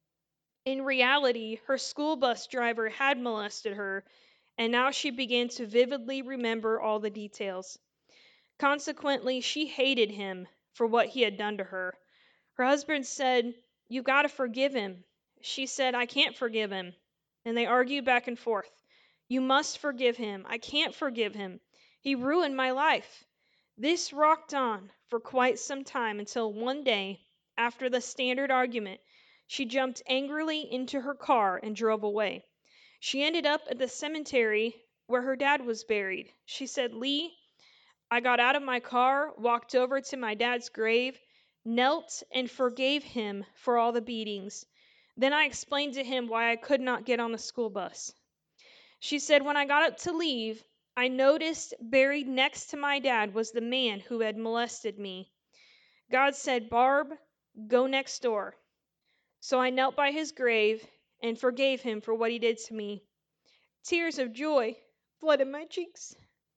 In reality, her school bus driver had molested her, and now she began to vividly remember all the details. Consequently, she hated him for what he had done to her. Her husband said, "You've got to forgive him." She said, "I can't forgive him." And they argued back and forth. "You must forgive him." "I can't forgive him. He ruined my life." This rocked on for quite some time until one day, after the standard argument, she jumped angrily into her car and drove away. She ended up at the cemetery where her dad was buried. She said, "Lee, I got out of my car, walked over to my dad's grave, knelt and forgave him for all the beatings. Then I explained to him why I could not get on the school bus." She said, "When I got up to leave, I noticed buried next to my dad was the man who had molested me. God said, Barb, go next door. So I knelt by his grave and forgave him for what he did to me. Tears of joy flooded my cheeks.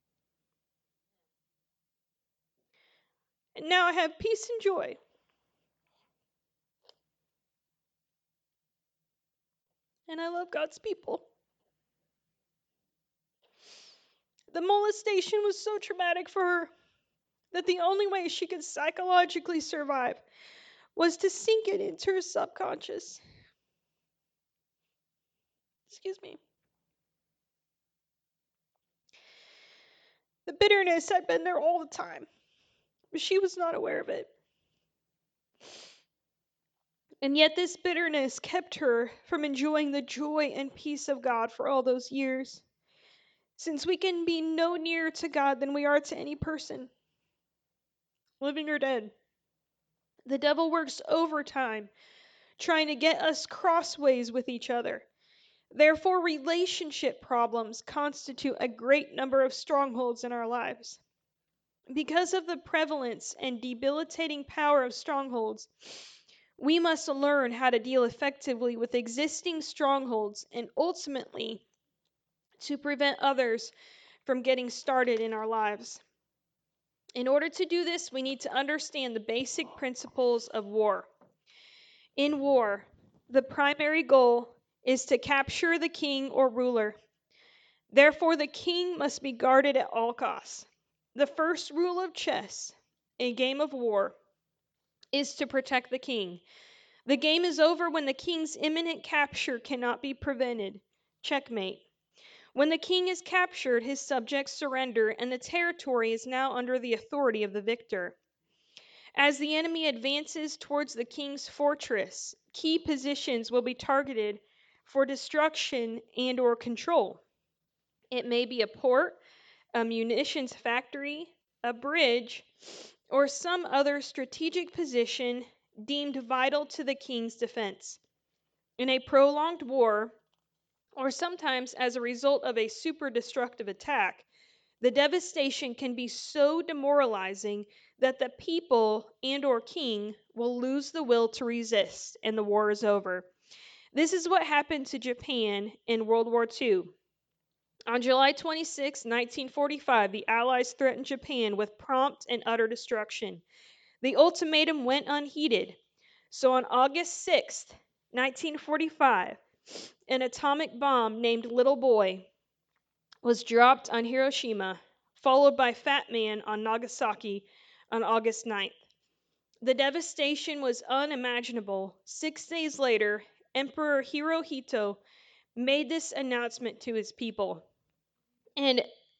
And now I have peace and joy. And I love God's people. The molestation was so traumatic for her that the only way she could psychologically survive was to sink it into her subconscious. Excuse me. The bitterness had been there all the time, but she was not aware of it. And yet, this bitterness kept her from enjoying the joy and peace of God for all those years. Since we can be no nearer to God than we are to any person, living or dead, the devil works overtime trying to get us crossways with each other. Therefore, relationship problems constitute a great number of strongholds in our lives. Because of the prevalence and debilitating power of strongholds, we must learn how to deal effectively with existing strongholds and ultimately to prevent others from getting started in our lives. In order to do this, we need to understand the basic principles of war. In war, the primary goal is to capture the king or ruler. Therefore, the king must be guarded at all costs. The first rule of chess, a game of war, is to protect the king. The game is over when the king's imminent capture cannot be prevented. Checkmate. When the king is captured, his subjects surrender, and the territory is now under the authority of the victor. As the enemy advances towards the king's fortress, key positions will be targeted for destruction and/or control. It may be a port, a munitions factory, a bridge, or some other strategic position deemed vital to the king's defense. In a prolonged war, or sometimes as a result of a super destructive attack, the devastation can be so demoralizing that the people and/or king will lose the will to resist and the war is over. This is what happened to Japan in World War II. On July 26, 1945, the Allies threatened Japan with prompt and utter destruction. The ultimatum went unheeded. So on August 6, 1945, an atomic bomb named Little Boy was dropped on Hiroshima, followed by Fat Man on Nagasaki on August 9th. The devastation was unimaginable. 6 days later, Emperor Hirohito made this announcement to his people. And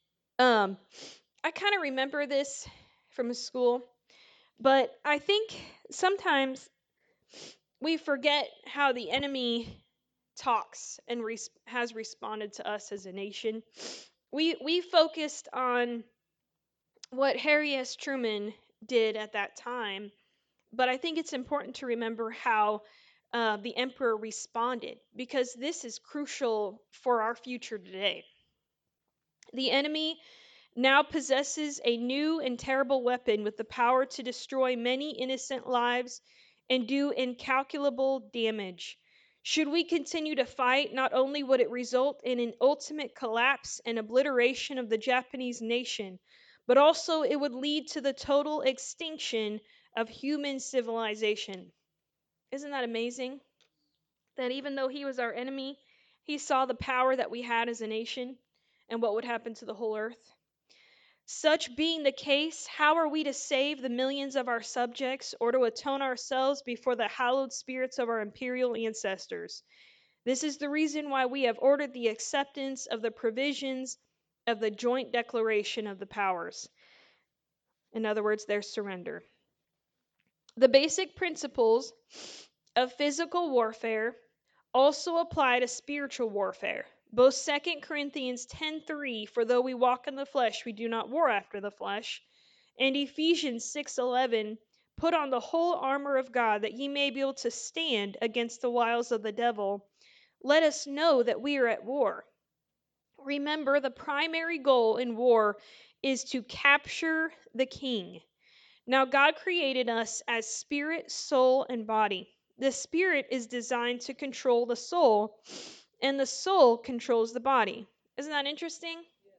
I kind of remember this from school, but I think sometimes we forget how the enemy talks and has responded to us as a nation. We focused on what Harry S. Truman did at that time, but I think it's important to remember how the emperor responded, because this is crucial for our future today. The enemy now possesses a new and terrible weapon with the power to destroy many innocent lives and do incalculable damage. Should we continue to fight, not only would it result in an ultimate collapse and obliteration of the Japanese nation, but also it would lead to the total extinction of human civilization. Isn't that amazing? That even though he was our enemy, he saw the power that we had as a nation and what would happen to the whole earth. Such being the case, how are we to save the millions of our subjects or to atone ourselves before the hallowed spirits of our imperial ancestors? This is the reason why we have ordered the acceptance of the provisions of the Joint Declaration of the Powers. In other words, their surrender. The basic principles of physical warfare also apply to spiritual warfare. Both 2 Corinthians 10:3, for though we walk in the flesh, we do not war after the flesh, and Ephesians 6:11, put on the whole armor of God that ye may be able to stand against the wiles of the devil. Let us know that we are at war. Remember, the primary goal in war is to capture the king. Now, God created us as spirit, soul, and body. The spirit is designed to control the soul, and the soul controls the body. Isn't that interesting?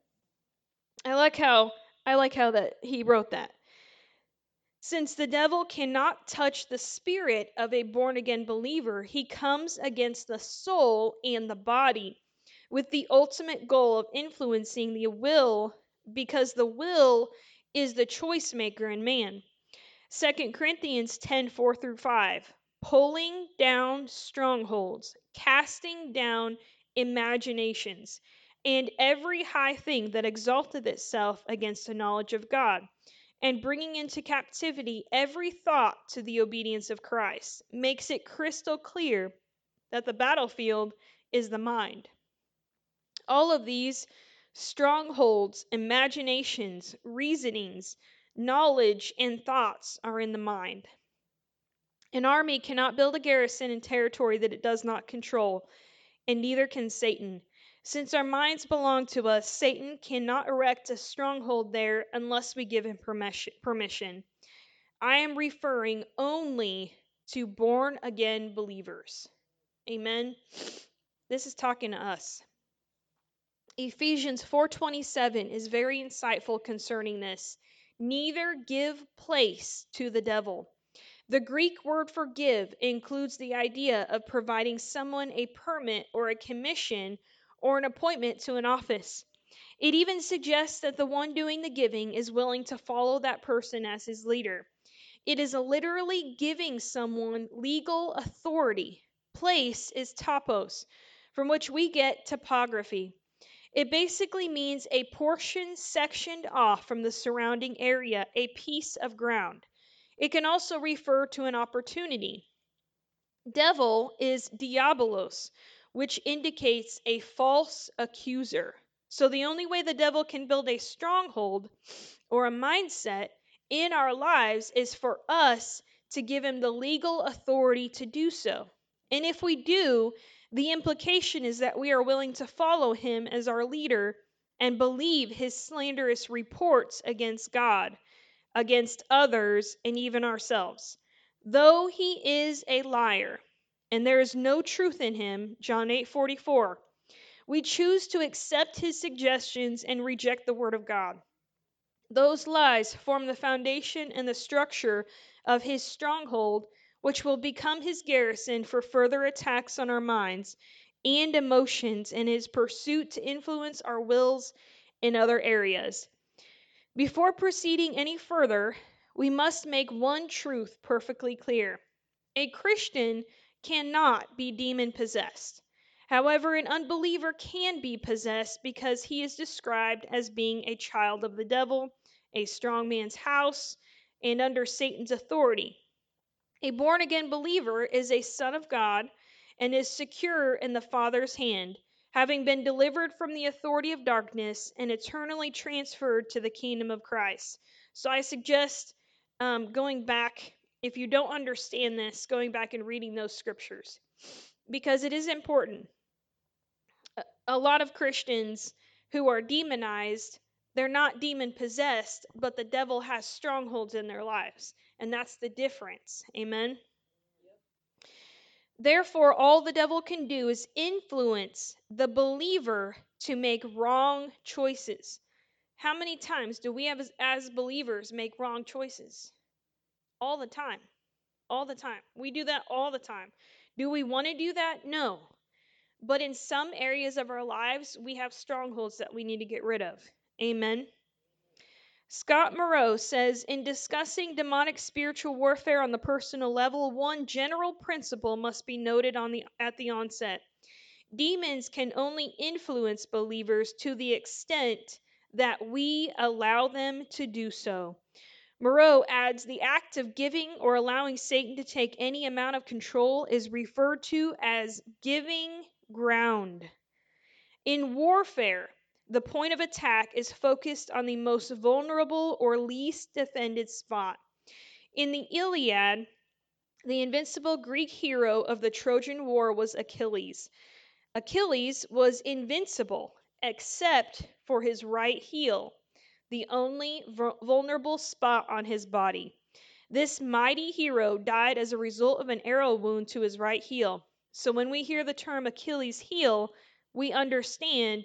I like how that he wrote that. Since the devil cannot touch the spirit of a born again believer, he comes against the soul and the body with the ultimate goal of influencing the will, because the will is the choice maker in man. 2 Corinthians 10:4 through 5. Pulling down strongholds, casting down imaginations, and every high thing that exalteth itself against the knowledge of God, and bringing into captivity every thought to the obedience of Christ, makes it crystal clear that the battlefield is the mind. All of these strongholds, imaginations, reasonings, knowledge, and thoughts are in the mind. An army cannot build a garrison in territory that it does not control, and neither can Satan. Since our minds belong to us, Satan cannot erect a stronghold there unless we give him permission. I am referring only to born again believers. Amen. This is talking to us. Ephesians 4:27 is very insightful concerning this. Neither give place to the devil. The Greek word for give includes the idea of providing someone a permit or a commission or an appointment to an office. It even suggests that the one doing the giving is willing to follow that person as his leader. It is literally giving someone legal authority. Place is topos, from which we get topography. It basically means a portion sectioned off from the surrounding area, a piece of ground. It can also refer to an opportunity. Devil is diabolos, which indicates a false accuser. So the only way the devil can build a stronghold or a mindset in our lives is for us to give him the legal authority to do so. And if we do, the implication is that we are willing to follow him as our leader and believe his slanderous reports against God, against others, and even ourselves. Though he is a liar, and there is no truth in him, John 8:44, we choose to accept his suggestions and reject the word of God. Those lies form the foundation and the structure of his stronghold, which will become his garrison for further attacks on our minds and emotions in his pursuit to influence our wills in other areas. Before proceeding any further, we must make one truth perfectly clear. A Christian cannot be demon possessed. However, an unbeliever can be possessed because he is described as being a child of the devil, a strong man's house, and under Satan's authority. A born again believer is a son of God and is secure in the Father's hand, having been delivered from the authority of darkness and eternally transferred to the kingdom of Christ. So I suggest going back, if you don't understand this, going back and reading those scriptures, because it is important. A lot of Christians who are demonized, they're not demon possessed, but the devil has strongholds in their lives. And that's the difference. Amen. Therefore, all the devil can do is influence the believer to make wrong choices. How many times do we have, as believers, make wrong choices? All the time. All the time. We do that all the time. Do we want to do that? No. But in some areas of our lives, we have strongholds that we need to get rid of. Amen. Scott Moreau says, in discussing demonic spiritual warfare on the personal level, one general principle must be noted at the onset. Demons can only influence believers to the extent that we allow them to do so. Moreau adds, the act of giving or allowing Satan to take any amount of control is referred to as giving ground. In warfare, the point of attack is focused on the most vulnerable or least defended spot. In the Iliad, the invincible Greek hero of the Trojan War was Achilles. Achilles was invincible. except for his right heel, the only vulnerable spot on his body. This mighty hero died as a result of an arrow wound to his right heel. So when we hear the term Achilles' heel, we understand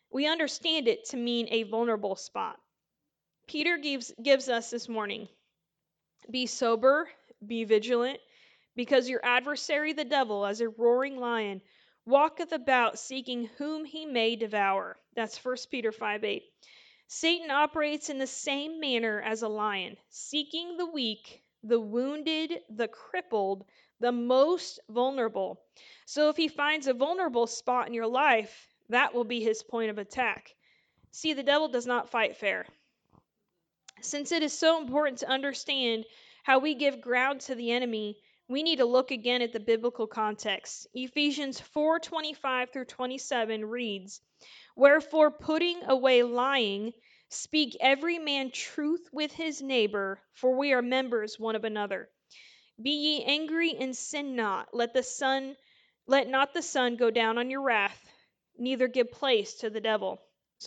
it to mean a vulnerable spot. Peter gives us this morning, be sober, be vigilant, because your adversary the devil, as a roaring lion, walketh about seeking whom he may devour. That's 1 Peter 5:8. Satan operates in the same manner as a lion, seeking the weak, the wounded, the crippled, the most vulnerable. So if he finds a vulnerable spot in your life, that will be his point of attack. See, the devil does not fight fair. Since it is so important to understand how we give ground to the enemy, we need to look again at the biblical context. Ephesians 4:25 through 27 reads, "Wherefore, putting away lying, speak every man truth with his neighbor, for we are members one of another. Be ye angry and sin not. Let not the sun go down on your wrath, neither give place to the devil." So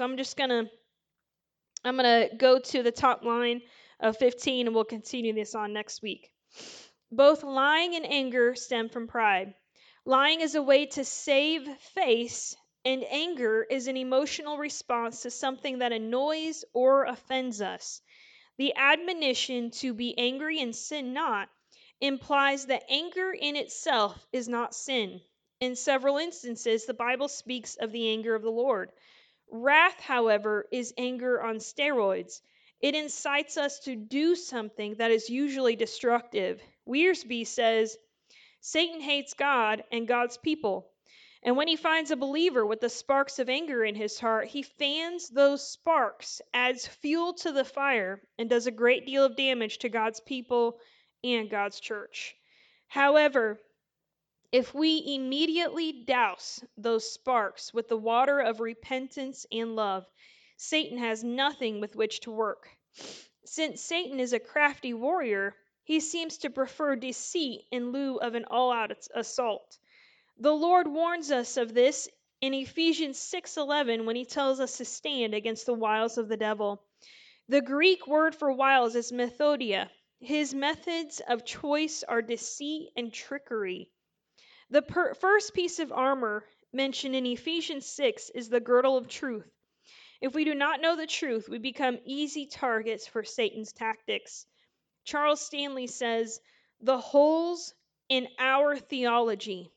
I'm gonna go to the top line of 15, and we'll continue this on next week. Both lying and anger stem from pride. Lying is a way to save face, and anger is an emotional response to something that annoys or offends us. The admonition to be angry and sin not implies that anger in itself is not sin. In several instances, the Bible speaks of the anger of the Lord. Wrath, however, is anger on steroids. It incites us to do something that is usually destructive. Wiersbe says, Satan hates God and God's people. And when he finds a believer with the sparks of anger in his heart, he fans those sparks, adds fuel to the fire, and does a great deal of damage to God's people and God's church. However, if we immediately douse those sparks with the water of repentance and love, Satan has nothing with which to work. Since Satan is a crafty warrior, he seems to prefer deceit in lieu of an all-out assault. The Lord warns us of this in Ephesians 6:11 when he tells us to stand against the wiles of the devil. The Greek word for wiles is methodia. His methods of choice are deceit and trickery. The first piece of armor mentioned in Ephesians 6 is the girdle of truth. If we do not know the truth, we become easy targets for Satan's tactics. Charles Stanley says, "The holes in our theology,"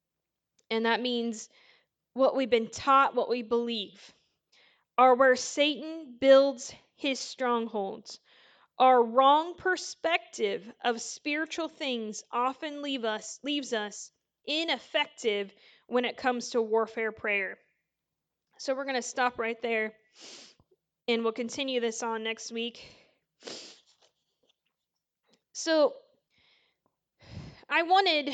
and that means what we've been taught, what we believe, "are where Satan builds his strongholds. Our wrong perspective of spiritual things often leaves us ineffective when it comes to warfare prayer." So we're going to stop right there, and we'll continue this on next week. So I wanted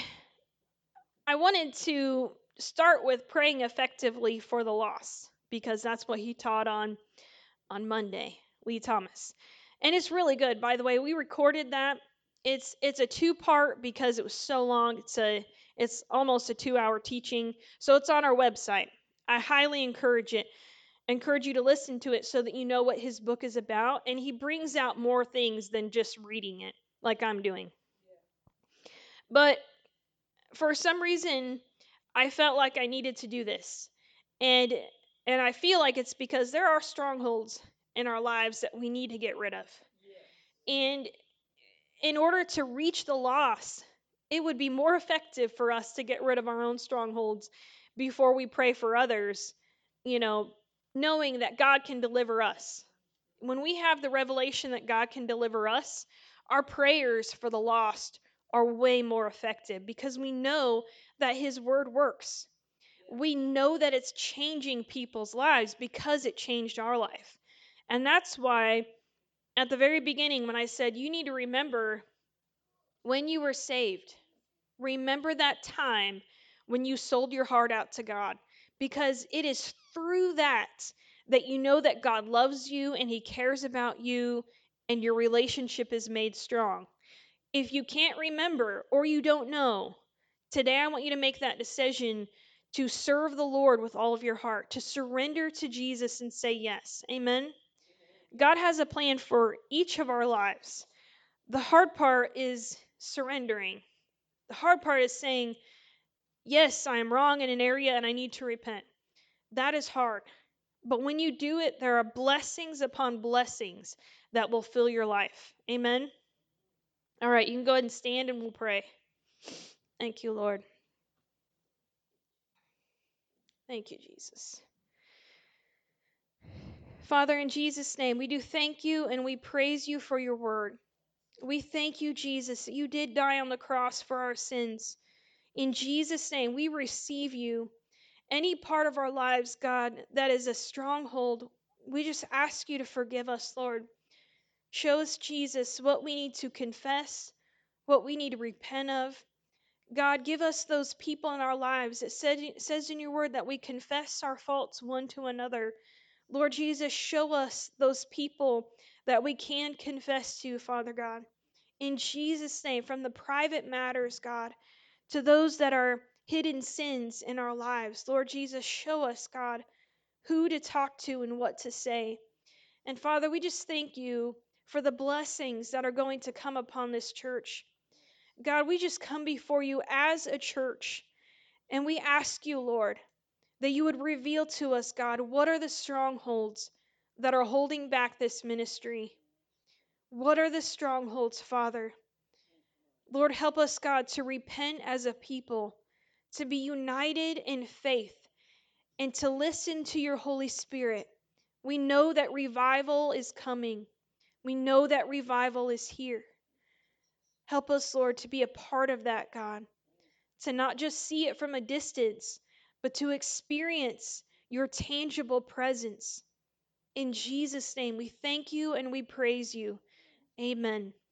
to start with praying effectively for the lost, because that's what he taught on Monday, Lee Thomas. And it's really good. By the way, we recorded that. It's a two-part because it was so long. It's almost a 2-hour teaching. So it's on our website. I highly encourage you to listen to it so that you know what his book is about, and he brings out more things than just reading it like I'm doing. But for some reason, I felt like I needed to do this. And I feel like it's because there are strongholds in our lives that we need to get rid of. And in order to reach the lost, it would be more effective for us to get rid of our own strongholds before we pray for others, knowing that God can deliver us. When we have the revelation that God can deliver us, our prayers for the lost are way more effective because we know that his word works. We know that it's changing people's lives because it changed our life. And that's why at the very beginning, when I said you need to remember when you were saved, remember that time when you sold your heart out to God, because it is through that you know that God loves you and he cares about you and your relationship is made strong. If you can't remember or you don't know, today I want you to make that decision to serve the Lord with all of your heart, to surrender to Jesus and say yes. Amen. God has a plan for each of our lives. The hard part is surrendering. The hard part is saying, yes, I am wrong in an area and I need to repent. That is hard. But when you do it, there are blessings upon blessings that will fill your life. Amen. All right, you can go ahead and stand and we'll pray. Thank you, Lord. Thank you, Jesus. Father, in Jesus' name, we do thank you and we praise you for your word. We thank you, Jesus, that you did die on the cross for our sins. In Jesus' name, we receive you. Any part of our lives, God, that is a stronghold, we just ask you to forgive us, Lord. Show us, Jesus, what we need to confess, what we need to repent of. God, give us those people in our lives. It says in your word that we confess our faults one to another. Lord Jesus, show us those people that we can confess to, Father God. In Jesus' name, from the private matters, God, to those that are hidden sins in our lives. Lord Jesus, show us, God, who to talk to and what to say. And Father, we just thank you for the blessings that are going to come upon this church. God, we just come before you as a church, and we ask you, Lord, that you would reveal to us, God, what are the strongholds that are holding back this ministry? What are the strongholds, Father? Lord, help us, God, to repent as a people, to be united in faith, and to listen to your Holy Spirit. We know that revival is coming. We know that revival is here. Help us, Lord, to be a part of that, God, to not just see it from a distance, but to experience your tangible presence. In Jesus' name, we thank you and we praise you. Amen.